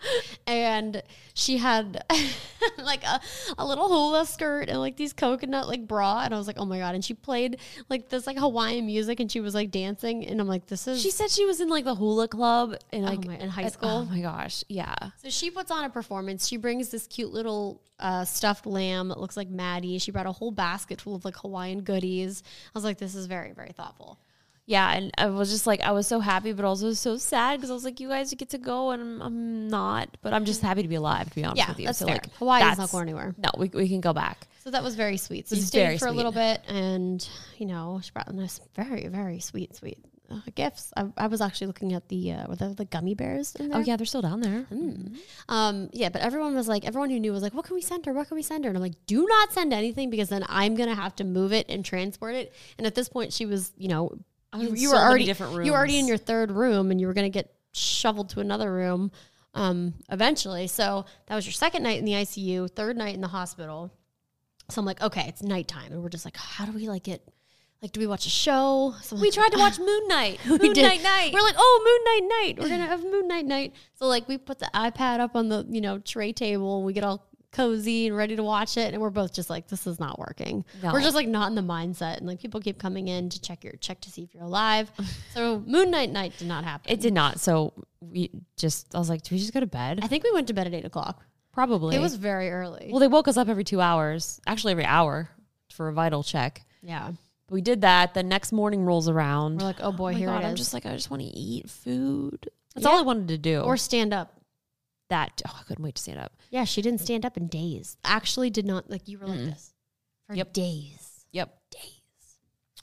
And she had like a, a little hula skirt and like these coconut like bra. And I was like, oh my God. And she played like this like Hawaiian music, and she was like dancing. And I'm like, this is. She said she was in like the hula club in like my- in high at- school? Oh my gosh, yeah. So she puts on a performance. She brings this cute little uh, stuffed lamb that looks like Maddie. She brought a whole basket full of like Hawaiian goodies. I was like, this is very, very thoughtful. Yeah, and I was just like, I was so happy, but also so sad because I was like, you guys get to go, and I'm, I'm not. But I'm just happy to be alive, to be honest Yeah, with you. that's so fair. like, Hawaii is that's- not going anywhere. No, we we can go back. So that was very sweet. So It's we stayed very for a sweet. little bit, and you know, she brought us very, very sweet, sweet uh, gifts. I, I was actually looking at the uh, were there the gummy bears in there? Oh yeah, they're still down there. Mm. Um, yeah, but everyone was like, everyone who knew was like, what can we send her? What can we send her? And I'm like, do not send anything because then I'm gonna have to move it and transport it. And at this point, she was, you know, was you, in you so were many already different you were already in rooms. your third room, and you were gonna get shoveled to another room um, eventually. So that was your second night in the I C U, third night in the hospital. So I'm like, okay, it's nighttime, and we're just like, how do we like get? Like, do we watch a show? So I'm We like, tried to watch Moon Knight. we Moon did. Knight night. We're like, oh, Moon Knight night. We're gonna have Moon Knight night. So like, we put the iPad up on the you know tray table, and we get all cozy and ready to watch it, and we're both just like, this is not working. No. We're just like not in the mindset, and like people keep coming in to check your check to see if you're alive. So Moon Knight night did not happen. It did not. So we just, I was like, do we just go to bed? I think we went to bed at eight o'clock. Probably. It was very early. Well, they woke us up every two hours, actually every hour, for a vital check. yeah, We did that. The next morning rolls around. we're like, oh boy, Oh my here God, it I'm is. just like, I just want to eat food. That's Yeah. all I wanted to do. Or stand up. that. Oh, I couldn't wait to stand up. Yeah, she didn't stand up in days. Actually, did not like you were like Mm-mm. this for Yep. days. Yep. Days.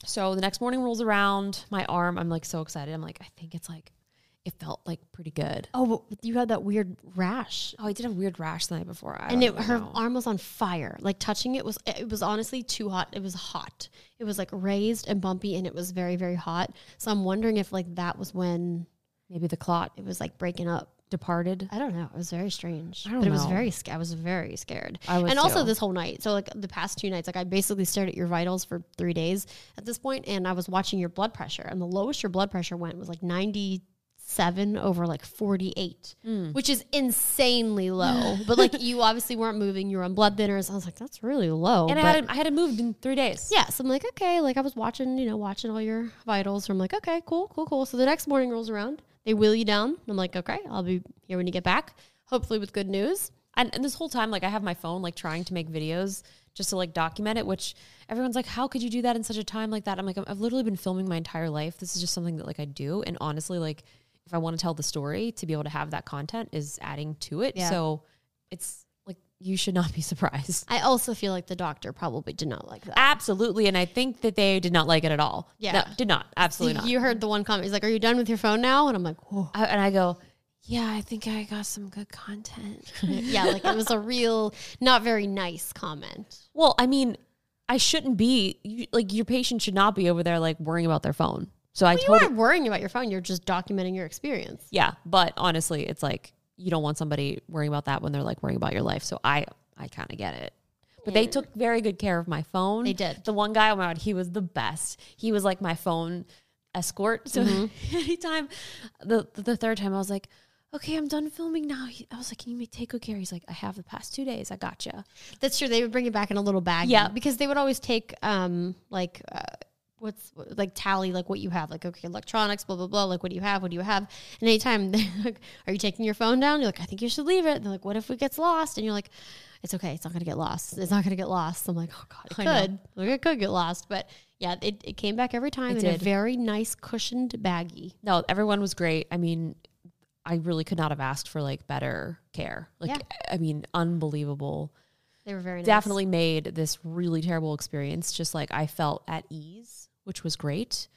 So the next morning rolls around, my arm, I'm like so excited. I'm like, I think it's like, it felt like pretty good. Oh, but you had that weird rash. Oh, I did have a weird rash the night before. I And don't it, her know. arm was on fire. Like touching it was, it was honestly too hot. It was hot. It was like raised and bumpy and it was very, very hot. So I'm wondering if like that was when Maybe the clot it was like breaking up. departed. I don't know. It was very strange. I don't but it was know. very scared. I was very scared. I was and also too. this whole night. So like the past two nights, like I basically stared at your vitals for three days at this point, and I was watching your blood pressure. And the lowest your blood pressure went was like ninety-seven over like forty-eight, Mm. which is insanely low. But like you obviously weren't moving. You were on blood thinners. I was like, that's really low. And I But- had, I had it moved in three days. yeah, so I'm like, okay, like I was watching, you know, watching all your vitals. So I'm like, okay, cool, cool, cool. So the next morning rolls around, they wheel you down. I'm like, okay, I'll be here when you get back, hopefully with good news. And, and this whole time, like I have my phone, like trying to make videos just to like document it, which everyone's like, how could you do that in such a time like that? I'm like, I've literally been filming my entire life. This is just something that like I do. And honestly, like if I want to tell the story, to be able to have that content is adding to it. Yeah. So it's like, you should not be surprised. I also feel like the doctor probably did not like that. Absolutely. And I think that they did not like it at all. Yeah. No, did not. Absolutely not. You heard the one comment. He's like, are you done with your phone now? And I'm like, oh. I, and I go, yeah, I think I got some good content. Yeah, like it was a real, not very nice comment. Well, I mean, I shouldn't be, you, like your patient should not be over there like worrying about their phone. So I Well, you totally, weren't worrying about your phone. You're just documenting your experience. yeah. But honestly, it's like, you don't want somebody worrying about that when they're like worrying about your life. So I, I kind of get it. But they took very good care of my phone. They did. The one guy, oh my God, he was the best. He was like my phone escort. So Mm-hmm. anytime, the, the third time I was like, okay, I'm done filming now. He, I was like, can you make, take good care? He's like, I have the past two days. I gotcha. That's true. They would bring it back in a little bag. Yeah. Because they would always take, um, like, uh, what's like tally, like what you have, like, okay, electronics, blah, blah, blah. Like, what do you have? What do you have? And anytime they're like, are you taking your phone down? You're like, I think you should leave it. And they're like, what if it gets lost? And you're like, it's okay. It's not going to get lost. It's not going to get lost. I'm like, oh God, it I know. could. Like, it could get lost. But yeah, it, it came back every time It in a did. very nice cushioned baggie. No, everyone was great. I mean, I really could not have asked for like better care. Like, Yeah. I mean, unbelievable. They were very nice. Definitely made this really terrible experience just like I felt at ease, which was great.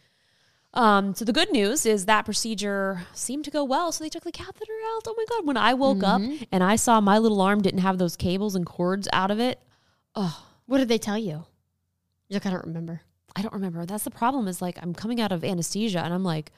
Um, so the good news is that procedure seemed to go well. So they took the catheter out. Oh my God. When I woke Mm-hmm. up and I saw my little arm didn't have those cables and cords out of it. Oh, What did they tell you? You're like, I don't remember. I don't remember. That's the problem is like, I'm coming out of anesthesia and I'm like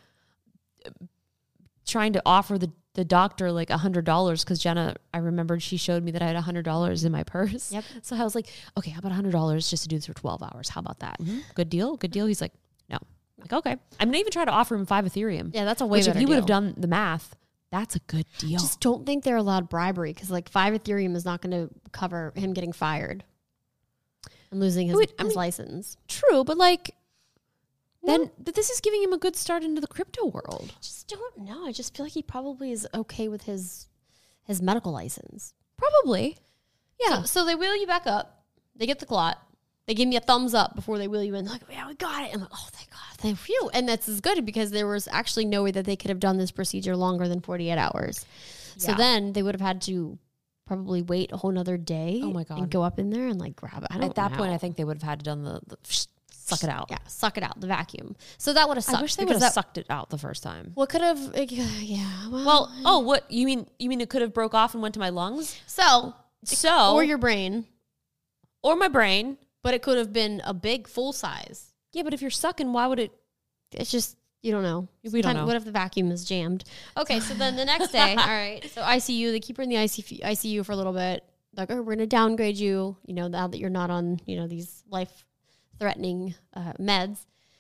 trying to offer the, the doctor like a hundred dollars. Cause Jenna, I remembered she showed me that I had a hundred dollars in my purse. Yep. So I was like, okay, how about a hundred dollars just to do this for twelve hours? How about that? Good deal. Good deal. He's like, no. I'm like, okay. I'm gonna even try to offer him five Ethereum. Yeah, that's a way Which better if he would have deal. done the math, that's a good deal. Just don't think they're allowed bribery because like five Ethereum is not going to cover him getting fired and losing his, Wait, I his mean- license. True, but like, then th- this is giving him a good start into the crypto world. Just don't know. I just feel like he probably is okay with his his medical license. Probably. Yeah. So, so they wheel you back up. They get the clot. They give me a thumbs up before they wheel you in. They're like, yeah, we got it. I'm like, oh, thank God. Thank you. And that's as good because there was actually no way that they could have done this procedure longer than forty-eight hours. So Yeah. then they would have had to probably wait a whole nother day. Oh my God. And go up in there and like grab it. I don't At that know. point, I think they would have had to done the, the suck it out. Yeah, suck it out, the vacuum. So that would have sucked. I wish they would because have that- sucked it out the first time. What could have, yeah. Well, Well, oh, what you mean? You mean it could have broke off and went to my lungs? so, So, or your brain, or my brain. but it could have been a big full size. Yeah, but if you're sucking, why would it? It's just, you don't know. We don't Kind of- know. What if the vacuum is jammed? Okay, so then the next day, all right, so I C U, they keep her in the I C U, I C U for a little bit. Like, oh, we're going to downgrade you, you know, now that you're not on, you know, these life-threatening uh, meds.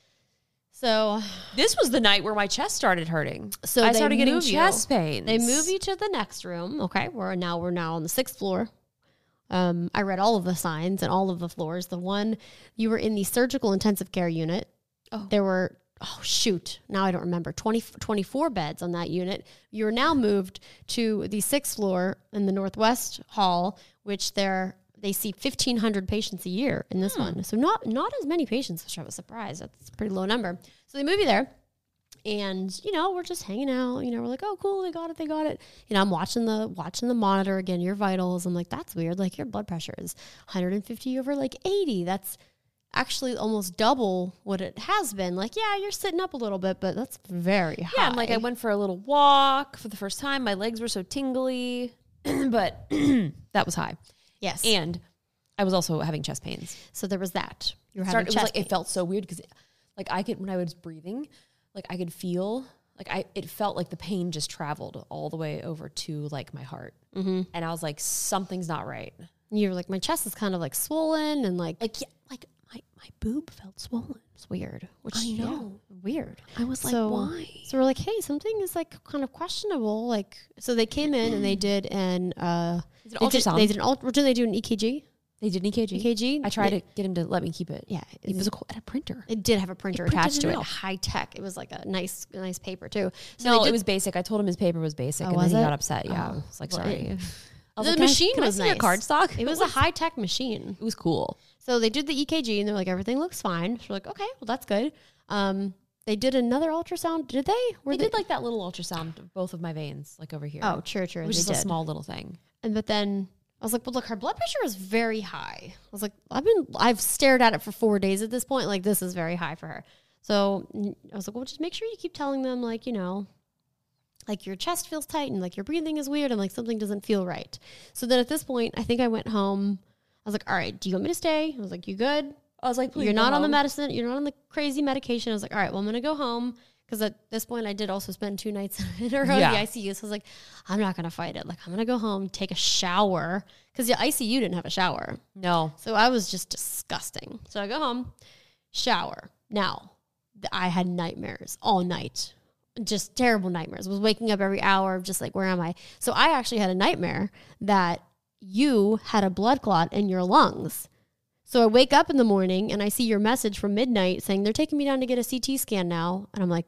So, This was the night where my chest started hurting. so I they started getting move you. chest pains. They move you to the next room. Okay, we're now we're now on the sixth floor. Um, I read all of the signs and all of the floors. The one you were in the surgical intensive care unit. Oh. There were oh shoot now I don't remember twenty, twenty-four beds on that unit. You are now moved to the sixth floor in the northwest hall, which there they see fifteen hundred patients a year in this one. So not not as many patients, which I was surprised. That's a pretty low number. So they move you there. And, you know, we're just hanging out, you know, we're like, oh, cool. They got it. They got it. You know, I'm watching the, watching the monitor again, your vitals. I'm like, that's weird. Like your blood pressure is one hundred fifty over like eighty. That's actually almost double what it has been. Like, yeah, you're sitting up a little bit, but that's very high. Yeah, and like I went for a little walk for the first time. My legs were so tingly, but that was high. Yes. And I was also having chest pains. So there was that. You were Started, having it was chest like it felt so weird because like I could when I was breathing, like I could feel like I it felt like the pain just traveled all the way over to like my heart. Mm-hmm. And I was like, something's not right. You were like, my chest is kind of like swollen and like Like yeah, like my, my boob felt swollen. it's weird. Which I know. yeah, weird. I was like, so, why? So we're like, hey, something is like kind of questionable. Like, so they came in and they did an uh, It's an they did, ultrasound. they did an ult- did they do an E K G? They did an E K G. E K G. I tried It- to get him to let me keep it. Yeah, It was a, at a printer. It did have a printer printed attached to it it, out. high tech. It was like a nice, a nice paper too. So No, they did- it was basic. I told him his paper was basic, Oh, and was then he it? got upset. Yeah, Oh. I was like, Well, sorry. it- I was the like, can I- machine can I was see your nice. card stock? It was a high tech machine. It was cool. So they did the E K G and they're like, everything looks fine. So we're like, okay, well that's good. Um, they did another ultrasound. Did they? Were They did like that little ultrasound of both of my veins, like over here. oh, true, true. it was they just a did. small little thing. And but then I was like, well, look, her blood pressure is very high. I was like, I've been, I've stared at it for four days at this point. Like, this is very high for her. So mm, I was like, well, just make sure you keep telling them, like, you know, like your chest feels tight and like your breathing is weird and like something doesn't feel right. So then at this point, I think I went home. I was like, all right, do you want me to stay? I was like, you good? I was like, You're not on the medicine. You're not on the crazy medication. I was like, all right, well, I'm going to go home. Because at this point, I did also spend two nights in a row Yeah. in the I C U. So I was like, I'm not going to fight it. Like, I'm going to go home, take a shower. Because the I C U didn't have a shower. No. So I was just disgusting. So I go home, shower. Now, th- I had nightmares all night. Just terrible nightmares. I was waking up every hour, just like, where am I? So I actually had a nightmare that you had a blood clot in your lungs. So I wake up in the morning and I see your message from midnight saying they're taking me down to get a C T scan now. And I'm like,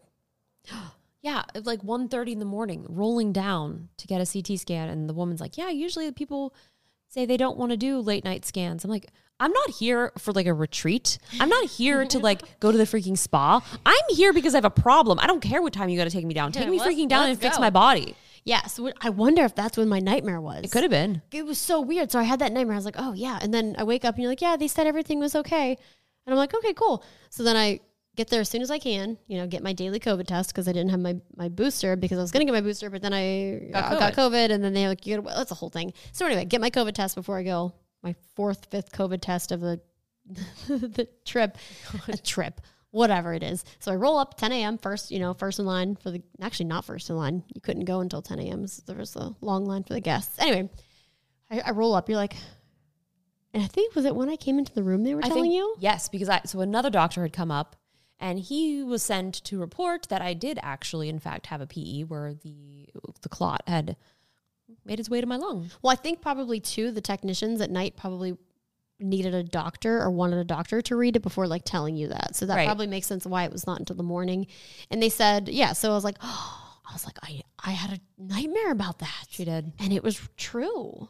Yeah, at like one thirty in the morning, rolling down to get a C T scan. And the woman's like, yeah, usually people say they don't want to do late night scans. I'm like, I'm not here for like a retreat. I'm not here to like go to the freaking spa. I'm here because I have a problem. I don't care what time you got to take me down. Take Yeah, me let's- freaking down let's and fix go. my body. yeah. So I wonder if that's when my nightmare was. It could have been. It was so weird. So I had that nightmare. I was like, oh, yeah. And then I wake up and you're like, yeah, they said everything was okay. And I'm like, okay, cool. So then I get there as soon as I can, you know, get my daily COVID test because I didn't have my, my booster because I was going to get my booster, but then I Got got, got COVID. COVID. And then they like, you gotta, that's a whole thing. So anyway, get my COVID test before I go. My fourth, fifth COVID test of the, the trip, a trip, whatever it is. So I roll up ten a.m. first, you know, first in line for the, actually not first in line. You couldn't go until ten a.m. There was a long line for the guests. Anyway, I, I roll up. You're like, and I think, was it when I came into the room they were I telling think, you? Yes, because I so another doctor had come up and he was sent to report that I did actually, in fact, have a P E where the the clot had made its way to my lung. Well, I think probably too, the technicians at night probably needed a doctor or wanted a doctor to read it before like telling you that. So that Right. probably makes sense why it was not until the morning. And they said, yeah. So I was like, oh, I was like, I, I had a nightmare about that. She did. And it was true.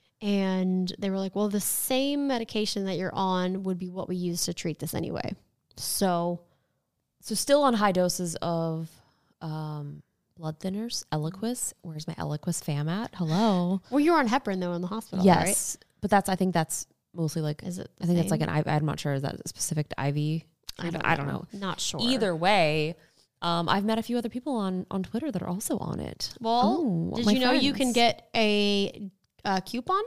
And they were like, well, the same medication that you're on would be what we use to treat this anyway. So So still on high doses of um, blood thinners, Eliquis. Where's my Eliquis fam at? Hello. well, you were on heparin though in the hospital, right? Yes, but that's I think that's mostly like Is it the I think that's like same? an I V. I'm not sure. Is that specific to I V? I don't, I don't know. Not sure. Either way, um, I've met a few other people on on Twitter that are also on it. Well, Oh, did my you know you can friends. get a, uh coupon?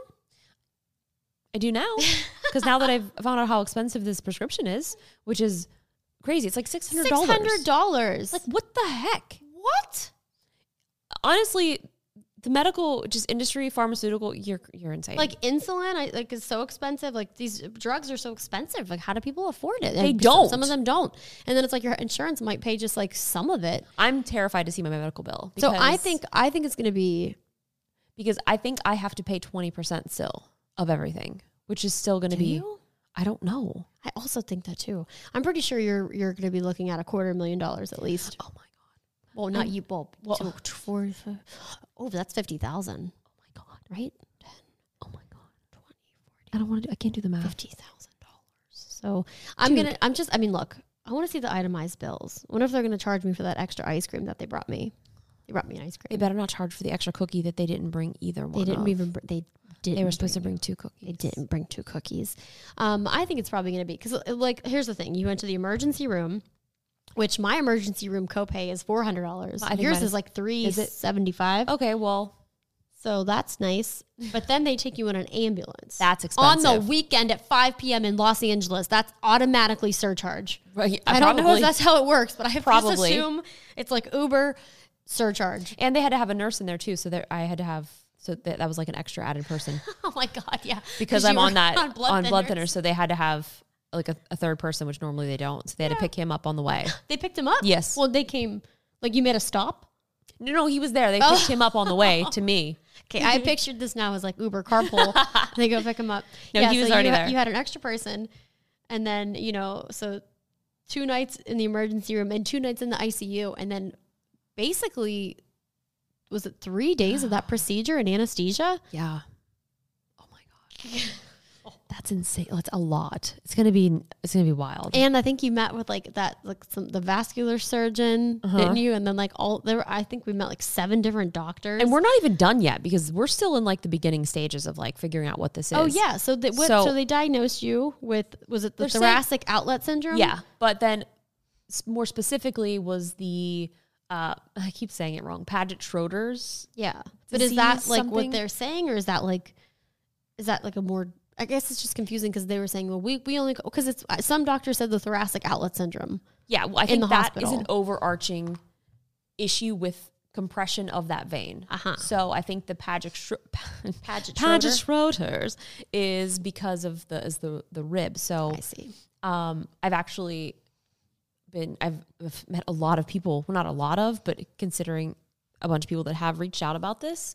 I do now because now that I've found out how expensive this prescription is, which is crazy. It's like six hundred Six dollars. hundred dollars. Like what the heck? what? Honestly, the medical just industry, pharmaceutical, you're you're insane. Like insulin, I like is so expensive. Like these drugs are so expensive. Like how do people afford it? They And don't. Some of them don't. And then it's like your insurance might pay just like some of it. I'm terrified to see my medical bill. So I because- think I think it's going to be. because I think I have to pay twenty percent still of everything, which is still going to Do be. you? I don't know. I also think that too. I'm pretty sure you're you're going to be looking at a quarter million dollars at least. Oh my god. Well, not I'm- you. Well, well- two- two- four- five- oh, that's fifty thousand, Oh my god. right? Oh my god. I don't want to do. I can't do the math. Fifty thousand dollars. So I'm Dude. gonna. I'm just. I mean, look. I want to see the itemized bills. I wonder if they're going to charge me for that extra ice cream that they brought me. They brought me an ice They cream. better not charge for the extra cookie that they didn't bring either one. They didn't of. even. br- They didn't. They were supposed to bring bring two cookies. They didn't bring two cookies. Um, I think it's probably going to be because, like, here's the thing: you went to the emergency room, which my emergency room copay is four hundred dollars. I think Yours mine is is- like three is it- seventy five. Okay, well, So that's nice. But then they take you in an ambulance. that's on expensive. the weekend at five p.m. in Los Angeles. That's automatically surcharge. Right, I don't know if probably. that's how it works, but I just Probably. assume it's like Uber surcharge. And they had to have a nurse in there too, so there I had to have so that, that was like an extra added person Oh my God, yeah. because you I'm were on that on blood on blood thinners. thinners, so they had to have like a, a third person, which normally they don't. So they had to pick him up on the way. They picked him up? Yes. Well, they came, like you made a stop? No, no, he was there. They Oh. picked him up on the way to me. Okay, I pictured this now as like Uber carpool. They go pick him up. No, he was so already you, there. You had an extra person, and then you know, so two nights in the emergency room and two nights in the I C U, and then basically, was it three days of that procedure and anesthesia? Yeah. Oh my god. That's insane. That's a lot. It's gonna be. It's gonna be wild. And I think you met with like that, like some the vascular surgeon, Uh-huh. didn't you? And then like all there, were, I think we met like seven different doctors. And we're not even done yet because we're still in like the beginning stages of like figuring out what this is. oh yeah, so they, what, so, So- they diagnosed you with was it the They're saying- thoracic outlet syndrome? Yeah, but then s- more specifically was the uh, I keep saying it wrong. Paget Schroeder's. Yeah. But is that disease like something? what they're saying, or is that like, is that like a more, I guess it's just confusing because they were saying, well, we, we only, because it's, some doctors said the thoracic outlet syndrome. Yeah, well, I In think the that is hospital. an overarching issue with compression of that vein. Uh-huh. So I think the Paget Schro- Paget Paget Schroeder's is because of the is the the rib. So I see. um, I've actually been I've, I've met a lot of people, well, not a lot of, but considering a bunch of people that have reached out about this.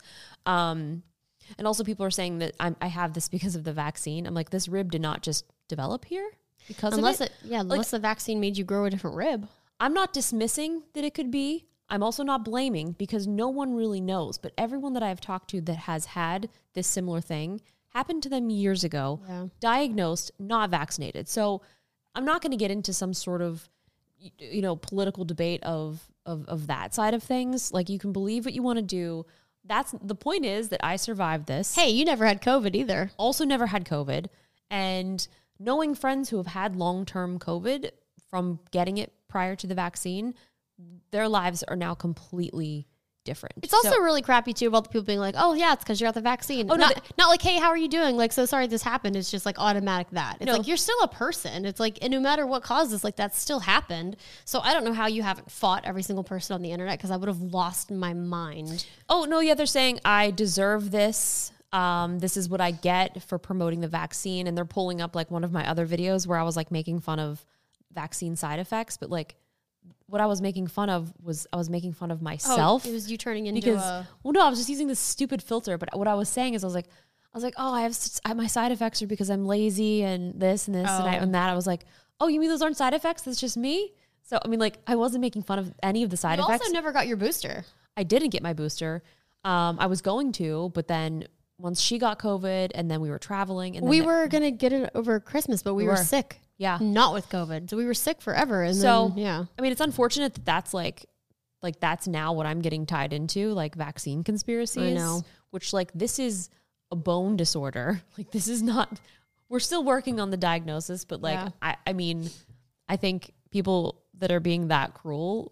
Um, and also people are saying that I'm, I have this because of the vaccine. I'm like, this rib did not just develop here because Unless of it. it, yeah, unless the vaccine made you grow a different rib. I'm not dismissing that it could be. I'm also not blaming because no one really knows. But everyone that I've talked to that has had this similar thing happened to them years ago, Yeah. diagnosed, not vaccinated. So I'm not going to get into some sort of, y- you know, political debate of, of, of that side of things. Like, you can believe what you want to do. That's the point is that I survived this. Hey, you never had COVID either. Also never had COVID. And knowing friends who have had long-term COVID from getting it prior to the vaccine, their lives are now completely different. It's also So- really crappy too about the people being like, "Oh yeah, it's because you got the vaccine." Oh, no, not, th- not like, "Hey, how are you doing?" Like, "So sorry this happened." It's just like automatic that. It's No. like you're still a person. It's like, and no matter what caused this, like that still happened. So I don't know how you haven't fought every single person on the internet because I would have lost my mind. oh, no, yeah, they're saying I deserve this. Um, this is what I get for promoting the vaccine. And they're pulling up like one of my other videos where I was like making fun of vaccine side effects. But like what I was making fun of was I was making fun of myself. Oh, it was you turning into because a. well, no, I was just using this stupid filter. But what I was saying is, I was like, I was like, oh, I have s- I, my side effects are because I'm lazy and this and this and, I, Oh. and that. I was like, oh, you mean those aren't side effects? That's just me. So I mean, like, I wasn't making fun of any of the side You effects. also never got your booster. I didn't get my booster. Um, I was going to, but then once she got COVID, and then we were traveling, and then We the- were gonna get it over Christmas, but we, We were. were. sick. yeah. Not with COVID, so we were sick forever. And So then, yeah, I mean, it's unfortunate that that's like, like that's now what I'm getting tied into, like vaccine conspiracies. know. Which like this is a bone disorder. Like this is not. We're still working on the diagnosis, but like Yeah. I, I mean, I think people that are being that cruel.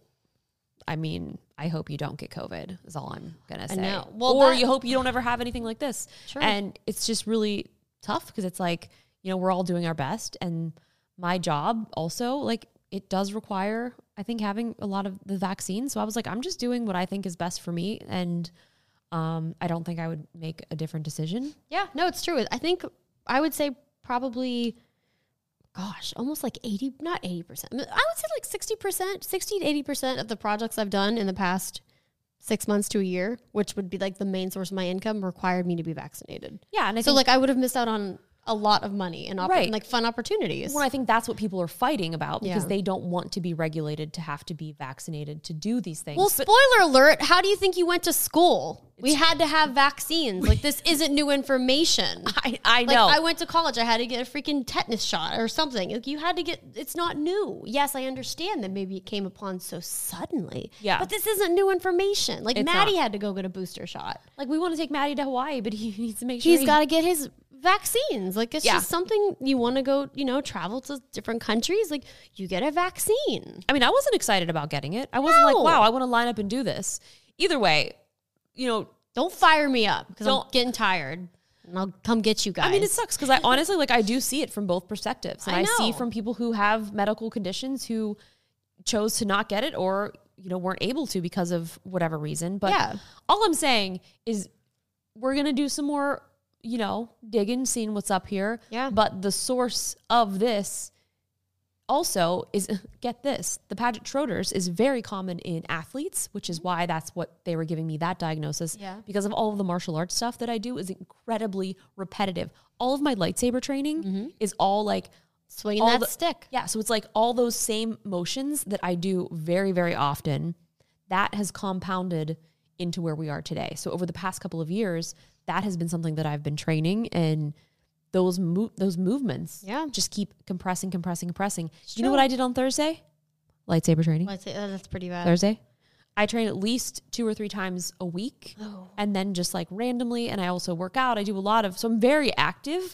I mean, I hope you don't get COVID. Is all I'm gonna say. know. Well, or that- you hope you don't ever have anything like this. Sure. And it's just really tough because it's like, you know, we're all doing our best, and my job also, like, it does require, I think, having a lot of the vaccine. So I was like, I'm just doing what I think is best for me, and um, I don't think I would make a different decision. yeah. No, it's true. I think I would say probably. Gosh, almost like eighty, not eighty percent. I would say like sixty percent, sixty to eighty percent of the projects I've done in the past six months to a year, which would be like the main source of my income, required me to be vaccinated. Yeah, and I So think, like I would have missed out on a lot of money and, opp- Right. and like fun opportunities. Well, I think that's what people are fighting about because Yeah. they don't want to be regulated to have to be vaccinated to do these things. Well, But- spoiler alert, how do you think you went to school? We had to have vaccines. Like, this isn't new information. I, I Like, know. I went to college. I had to get a freaking tetanus shot or something. Like, you had to get, it's not new. Yes, I understand that maybe it came upon so suddenly. Yeah. But this isn't new information. Like, It's Maddie not. had to go get a booster shot. like, we want to take Maddie to Hawaii, but he needs to make sure He's he- got to get his vaccines. Like, it's Yeah. just something you want to go, you know, travel to different countries. Like, you get a vaccine. I mean, I wasn't excited about getting it. I wasn't No. like, wow, I want to line up and do this. Either way, you know, Don't fire me up because I'm Don't- getting tired. And I'll come get you guys. I mean, it sucks because I honestly, like, I do see it from both perspectives. And I I, see know. from people who have medical conditions who chose to not get it or, you know, weren't able to because of whatever reason. But Yeah. all I'm saying is we're going to do some more, you know, digging, seeing what's up here. Yeah. But the source of this also is, get this, the Paget Schroeder's is very common in athletes, which is why that's what they were giving me that diagnosis. Yeah. Because of all of the martial arts stuff that I do is incredibly repetitive. All of my lightsaber training is all like swinging all that the- stick. Yeah, so it's like all those same motions that I do very, very often. That has compounded into where we are today. So over the past couple of years, that has been something that I've been training, and those mo- those movements Yeah. just keep compressing, compressing, compressing. You know true. what I did on Thursday? Lightsaber training. Well, I'd say, oh, that's pretty bad. Thursday. I train at least two or three times a week Oh. and then just like randomly. And I also work out. I do a lot of, so I'm very active.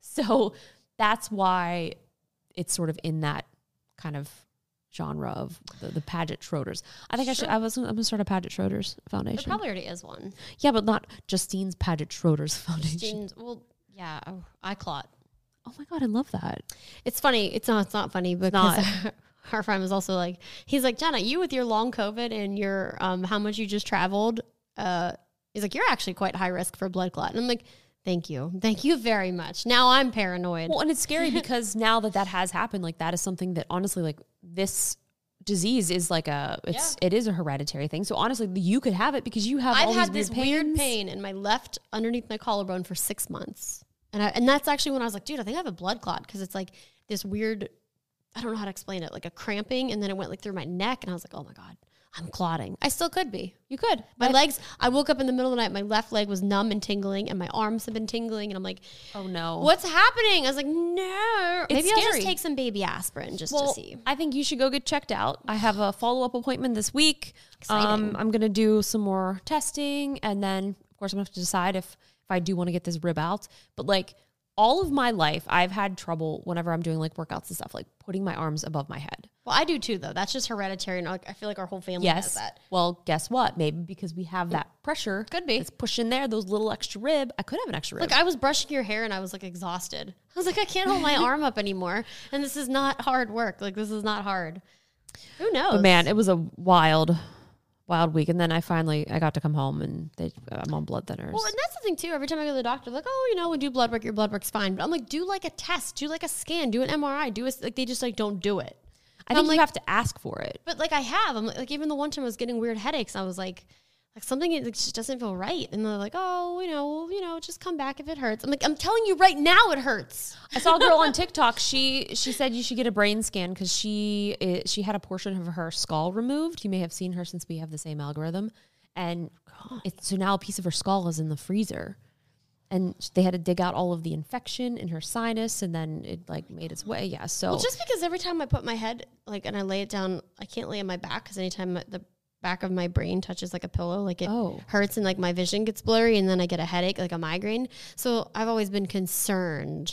So that's why it's sort of in that kind of genre of the, the Paget Schroeder's. I think I should, I was, I'm going to start a Paget Schroeder's There foundation. probably already is one. Yeah, but not Justine's Paget Schroeder's foundation. Jeans, well, yeah, oh, I clot. Oh my God, I love that. It's funny. It's not. It's not funny because our friend was also like, he's like, Jenna, you with your long COVID and your um, how much you just traveled. Uh, he's like, you're actually quite high risk for blood clot. And I'm like, thank you, thank you very much. Now I'm paranoid. Well, and it's scary because now that that has happened, like that is something that honestly, like this disease is like a, it's, it is a hereditary thing. So honestly, you could have it because you have I've all had these this weird, weird pains. pain in my left underneath my collarbone for six months. And I, and that's actually when I was like, dude, I think I have a blood clot because it's like this weird, I don't know how to explain it, like a cramping. And then it went like through my neck and I was like, oh my God, I'm clotting. I still could be. You could. My But- legs, I woke up in the middle of the night, my left leg was numb and tingling and my arms have been tingling. And I'm like, Oh no. what's happening? I was like, no. It's Maybe I'll scary. just take some baby aspirin just Well, to see. I think you should go get checked out. I have a follow-up appointment this week. Exciting. Um, I'm going to do some more testing. And then, of course, I'm going to have to decide if, if I do want to get this rib out. But like all of my life, I've had trouble whenever I'm doing like workouts and stuff, like putting my arms above my head. Well, I do too, though. That's just hereditary. And like, I feel like our whole family has Yes. that. Well, guess what? Maybe because we have that pressure. Could be. It's pushing there, those little extra rib. I could have an extra rib. Like I was brushing your hair and I was like exhausted. I was like, I can't hold my arm up anymore. And this is not hard work. Like this is not hard. Who knows? But man, it was a wild, wild week. And then I finally, I got to come home and they, I'm on blood thinners. Well, and that's the thing too. Every time I go to the doctor, like, oh, you know, we do blood work. Your blood work's fine. But I'm like, do like a test, do like a scan, do an M R I, do a, like they just like don't do it. I And think I'm you like, have to ask for it. but like I have. I'm like, like even the one time I was getting weird headaches, I was like, like something it just doesn't feel right. And they're like, oh, you know, you know, just come back if it hurts. I'm like, I'm telling you right now, it hurts. I saw a girl on TikTok. She she said you should get a brain scan because she i- she had a portion of her skull removed. You may have seen her since we have the same algorithm, and it's, so now a piece of her skull is in the freezer. And they had to dig out all of the infection in her sinus, and then it like made its way. Yeah, so Well, just because every time I put my head like and I lay it down, I can't lay on my back because anytime the back of my brain touches like a pillow, like it Oh. hurts and like my vision gets blurry, and then I get a headache, like a migraine. So I've always been concerned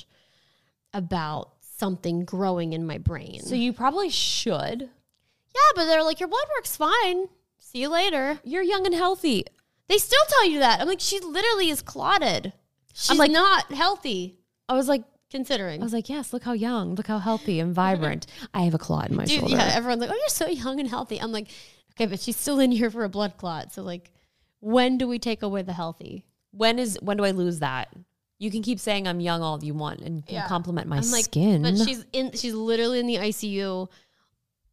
about something growing in my brain. so you probably should. yeah, but they're like, your blood work's fine. See you later. You're young and healthy. They still tell you that. I'm like, she literally is clotted. She's like- not healthy. I was like, Considering. I was like, yes, look how young, look how healthy and vibrant. I have a clot in my Dude, shoulder. yeah, everyone's like, oh, you're so young and healthy. I'm like, okay, but she's still in here for a blood clot. So like, when do we take away the healthy? When is when do I lose that? You can keep saying I'm young all you want and can Yeah. compliment my I'm like, skin. but she's in, she's literally in the I C U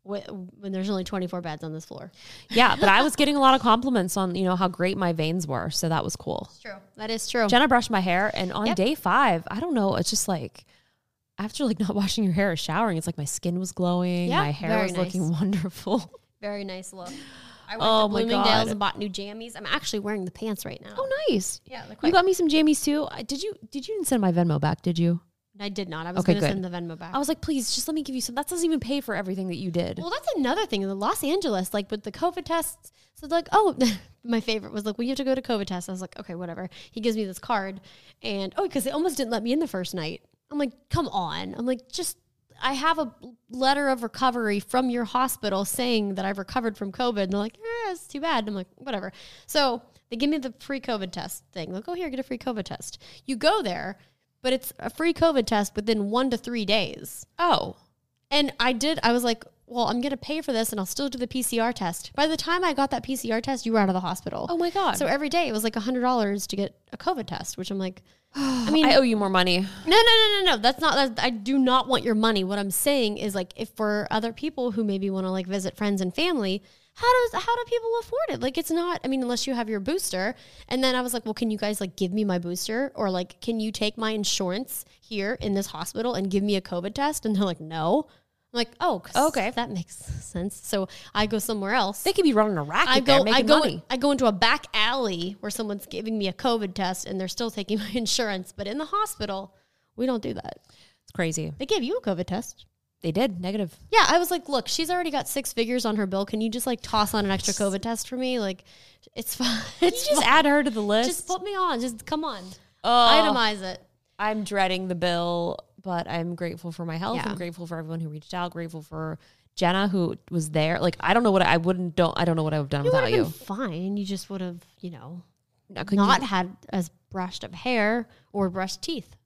when there's only twenty-four beds on this floor. Yeah, but I was getting a lot of compliments on, you know, how great my veins were. So that was cool. It's true. That is true. Jenna brushed my hair, and on Yep. day five, I don't know, it's just like after like not washing your hair or showering, it's like my skin was glowing, Yeah, my hair very was nice. looking wonderful. Very nice look. I went Oh to my Bloomingdale's God. and bought new jammies. I'm actually wearing the pants right now. Oh, nice. Yeah, they're You quite- got me some jammies too. I- Did you? Did you send my Venmo back? Did you? I did not. I was Okay, going to good. send the Venmo back. I was like, please, just let me give you some. That doesn't even pay for everything that you did. Well, that's another thing. The Los Angeles, like with the COVID tests. So like, oh, my favorite was like, well, you have to go to COVID test. I was like, okay, whatever. He gives me this card, and oh, because they almost didn't let me in the first night. I'm like, come on. I'm like, just I have a letter of recovery from your hospital saying that I've recovered from COVID. And they're like, eh, it's too bad. And I'm like, whatever. So they give me the free COVID test thing. Like, oh, here, get a free COVID test. You go there, but it's a free COVID test within one to three days. Oh, And I did, I was like, well, I'm going to pay for this and I'll still do the P C R test. By the time I got that P C R test, you were out of the hospital. oh my God. So every day it was like one hundred dollars to get a COVID test, which I'm like, I mean, I owe you more money. no, no, no, no, no. That's not, that's, I do not want your money. What I'm saying is like, if for other people who maybe want to like visit friends and family, how does, how do people afford it? Like, it's not, I mean, unless you have your booster. And then I was like, well, can you guys like give me my booster? Or like, can you take my insurance here in this hospital and give me a COVID test? And they're like, no. I'm like, oh, 'cause Okay. that makes sense. So I go somewhere else. They could be running a racket I there, go, making I go, money. I go into a back alley where someone's giving me a COVID test and they're still taking my insurance. But in the hospital, we don't do that. It's crazy. They gave you a COVID test. They did negative. Yeah, I was like, look, she's already got six figures on her bill. Can you just like toss on an extra COVID test for me? Like, it's fine. It's Just fine. add her to the list. Just put me on. Just come on. Oh, Itemize it. I'm dreading the bill, but I'm grateful for my health. Yeah. I'm grateful for everyone who reached out. Grateful for Jenna who was there. Like I don't know what I, I wouldn't don't I don't know what I would have done You would without have you. been fine. You just would have, you know, Now, couldn't not you- had as brushed of hair or brushed teeth.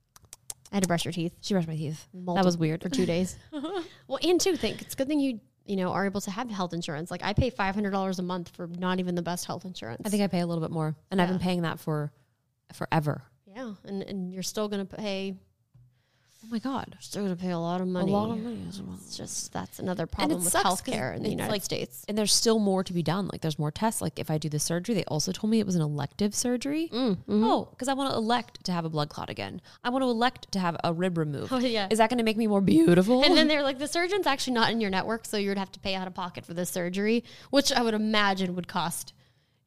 I had to brush your teeth. She brushed my teeth. That Multiple- was weird for two days. Well, and two, think it's a good thing you you know are able to have health insurance. Like I pay five hundred dollars a month for not even the best health insurance. I think I pay a little bit more, and I've Yeah. been paying that for forever. yeah, and and you're still gonna pay. Oh my God, Still gonna pay a lot of money. a lot of money. It's just that's another And problem it with sucks 'cause healthcare in the it's United like- States. And there's still more to be done. Like there's more tests. Like if I do the surgery, they also told me it was an elective surgery. Mm, mhm. Oh, because I want to elect to have a blood clot again. I want to elect to have a rib removed. Oh, yeah. Is that going to make me more beautiful? And then they're like, the surgeon's actually not in your network, so you'd have to pay out of pocket for this surgery, which I would imagine would cost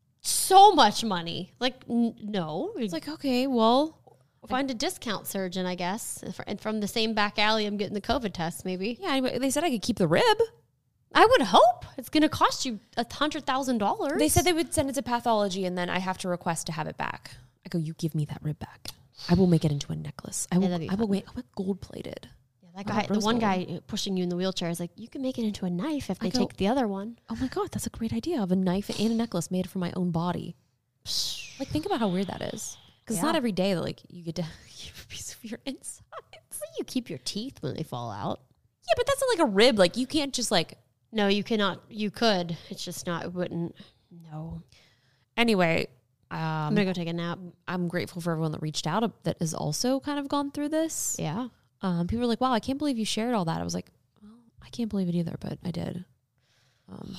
so much money. Like, n- no, it's like, okay, well, find a discount surgeon, I guess, and from the same back alley, I'm getting the COVID test. Maybe yeah, anyway, they said I could keep the rib. I would hope it's going to cost you a hundred thousand dollars. They said they would send it to pathology and then I have to request to have it back. I go, you give me that rib back. I will make it into a necklace. I will, that'd be I will fun. make, I want gold plated. Yeah, that Oh, guy, the rose one gold. guy pushing you in the wheelchair is like, you can make it into a knife if I they go- take the other one. Oh my God, that's a great idea. of a knife and a necklace made from my own body. Like, think about how weird that is. Because it's Yeah. not every day that, like, you get to keep a piece of your insides. Well, you keep your teeth when they fall out. Yeah, but that's not like a rib. Like, you can't just, like, No, you cannot. You could. It's just not. It wouldn't. No. anyway. Um, I'm gonna go take a nap. I'm grateful for everyone that reached out uh, that has also kind of gone through this. Yeah. Um, people were like, wow, I can't believe you shared all that. I was like, well, I can't believe it either, but I did. Um,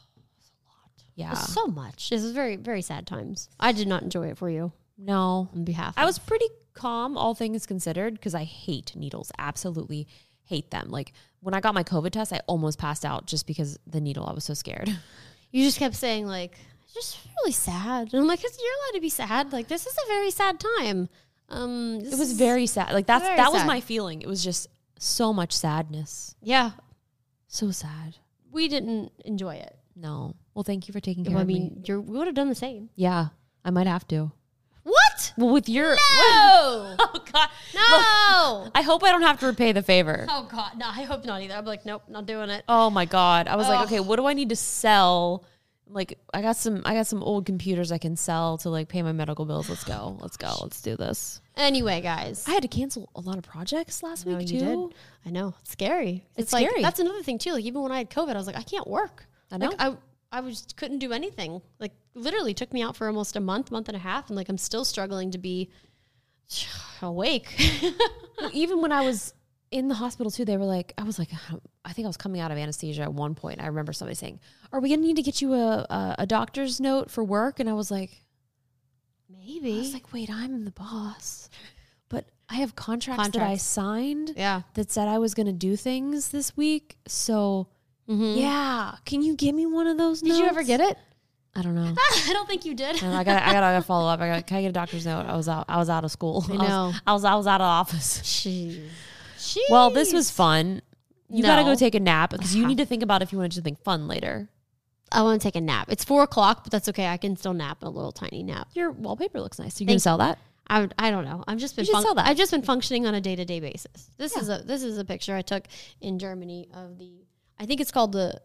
yeah. So much. This is very, very sad times. I did not enjoy it for you No. on behalf. I of- was pretty calm, all things considered, because I hate needles. Absolutely hate them. Like, when I got my COVID test, I almost passed out just because the needle, I was so scared. You just kept saying like, it's just really sad, and I'm like, 'Cause you're allowed to be sad. Like, this is a very sad time. Um, this It was is- very sad. Like, that's very that was sad. my feeling. It was just so much sadness. yeah. So sad. We didn't enjoy it. No. Well, thank you for taking care Well, I of me. mean, you're, we would have done the same. Yeah, I might have to. What? Well, with your... No. Oh, God. No. I hope I don't have to repay the favor. Oh God. No, I hope not either. I'm like, nope, not doing it. Oh my God. I was like, Ugh. okay, what do I need to sell? Like, I got some, I got some old computers I can sell to like pay my medical bills. Let's go. Let's go. Let's do this. Anyway, guys. I had to cancel a lot of projects last No, week you too. did. I know. It's scary. It's like, scary. That's another thing too. Like even when I had COVID, I was like, I can't work. I know. Like, I I was couldn't do anything. Like literally took me out for almost a month, month and a half, and like I'm still struggling to be awake. Well, even when I was in the hospital too, they were like, I was like, I think I was coming out of anesthesia at one point. I remember somebody saying, are we going to need to get you a, a, a doctor's note for work? And I was like, maybe. I was like, wait, I'm the boss. But I have contracts, Contracts. that I signed Yeah. that said I was going to do things this week. So Mm-hmm. yeah, can you give me one of those Did notes? you ever get it? I don't know. I don't think you did. And I got I got to follow up. I got can I get a doctor's note? I was out I was out of school. I was- know. I was I was out of office. Jeez. Well, this was fun. You got to No. go take a nap because you need to think about if you want to do something fun later. I want to take a nap. It's four o'clock, but that's okay. I can still nap a little tiny nap. Your wallpaper looks nice. Are you Thank going to sell that? I would, I don't know. I've just been should sell that. I've just been functioning on a day to day basis. This Yeah. is a this is a picture I took in Germany of the. I think it's called the.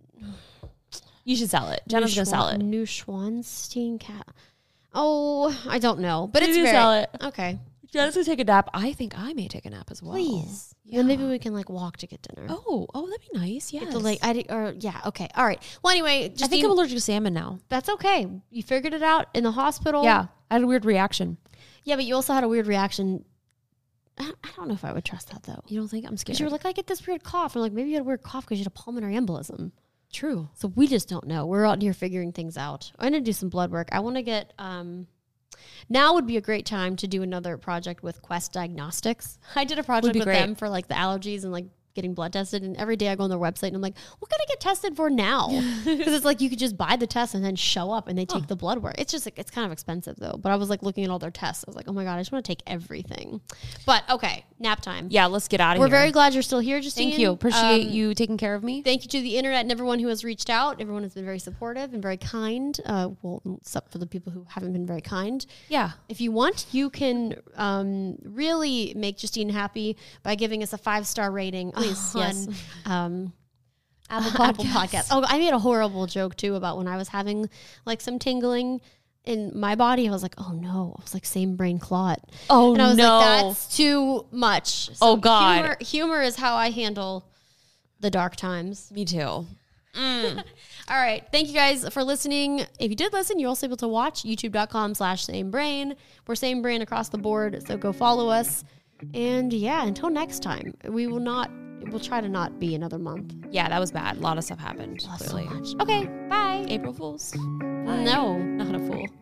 You should sell it. Jenna's going to sell it. Neuschwanstein cat. Oh, I don't know, but Maybe it's you very sell it. okay. Jenna's going to take a nap. I think I may take a nap as well. Please, Yeah. and maybe we can like walk to get dinner. Oh, oh, that'd be nice. Yes. Get the lake. I di- or yeah. Okay. All right. Well, anyway, just I think I'm allergic to salmon now. that's okay. You figured it out in the hospital. Yeah. I had a weird reaction. Yeah, but you also had a weird reaction. I I don't know if I would trust that though. You don't think I'm scared? Because you were like, I get this weird cough. I'm like, maybe you had a weird cough because you had a pulmonary embolism. True. So we just don't know. We're out here figuring things out. I'm gonna do some blood work. I want to get. Um, now would be a great time to do another project with Quest Diagnostics. I did a project be with great. them for like the allergies and like getting blood tested. And every day I go on their website and I'm like, what can I get tested for now? Because it's like you could just buy the test and then show up and they take the blood work. It's just like, it's kind of expensive though. But I was like looking at all their tests. I was like, oh my God, I just want to take everything. But okay, nap time. Yeah, let's get out of We're here. very glad you're still here, Justine. Thank you. Appreciate Um, you taking care of me. Thank you to the internet and everyone who has reached out. Everyone has been very supportive and very kind. Uh, well, except for the people who haven't been very kind. Yeah. If you want, you can um, really make Justine happy by giving us a five star rating Please, on yes. um, Apple Apple Podcasts. Podcasts. Oh, I made a horrible joke too about when I was having like some tingling in my body. I was like, oh no, I was like same brain clot. Oh, and I was no. like, that's too much. So Oh, God. humor, humor is how I handle the dark times. Me too. All right. Thank you guys for listening. If you did listen, you're also able to watch youtube.com slash same brain. We're same brain across the board. So go follow us. And yeah, until next time, we will not, we'll try to not be another month. Yeah, that was bad. A lot of stuff happened. So Clearly. much. Okay. Bye. April Fools? No. Not a fool.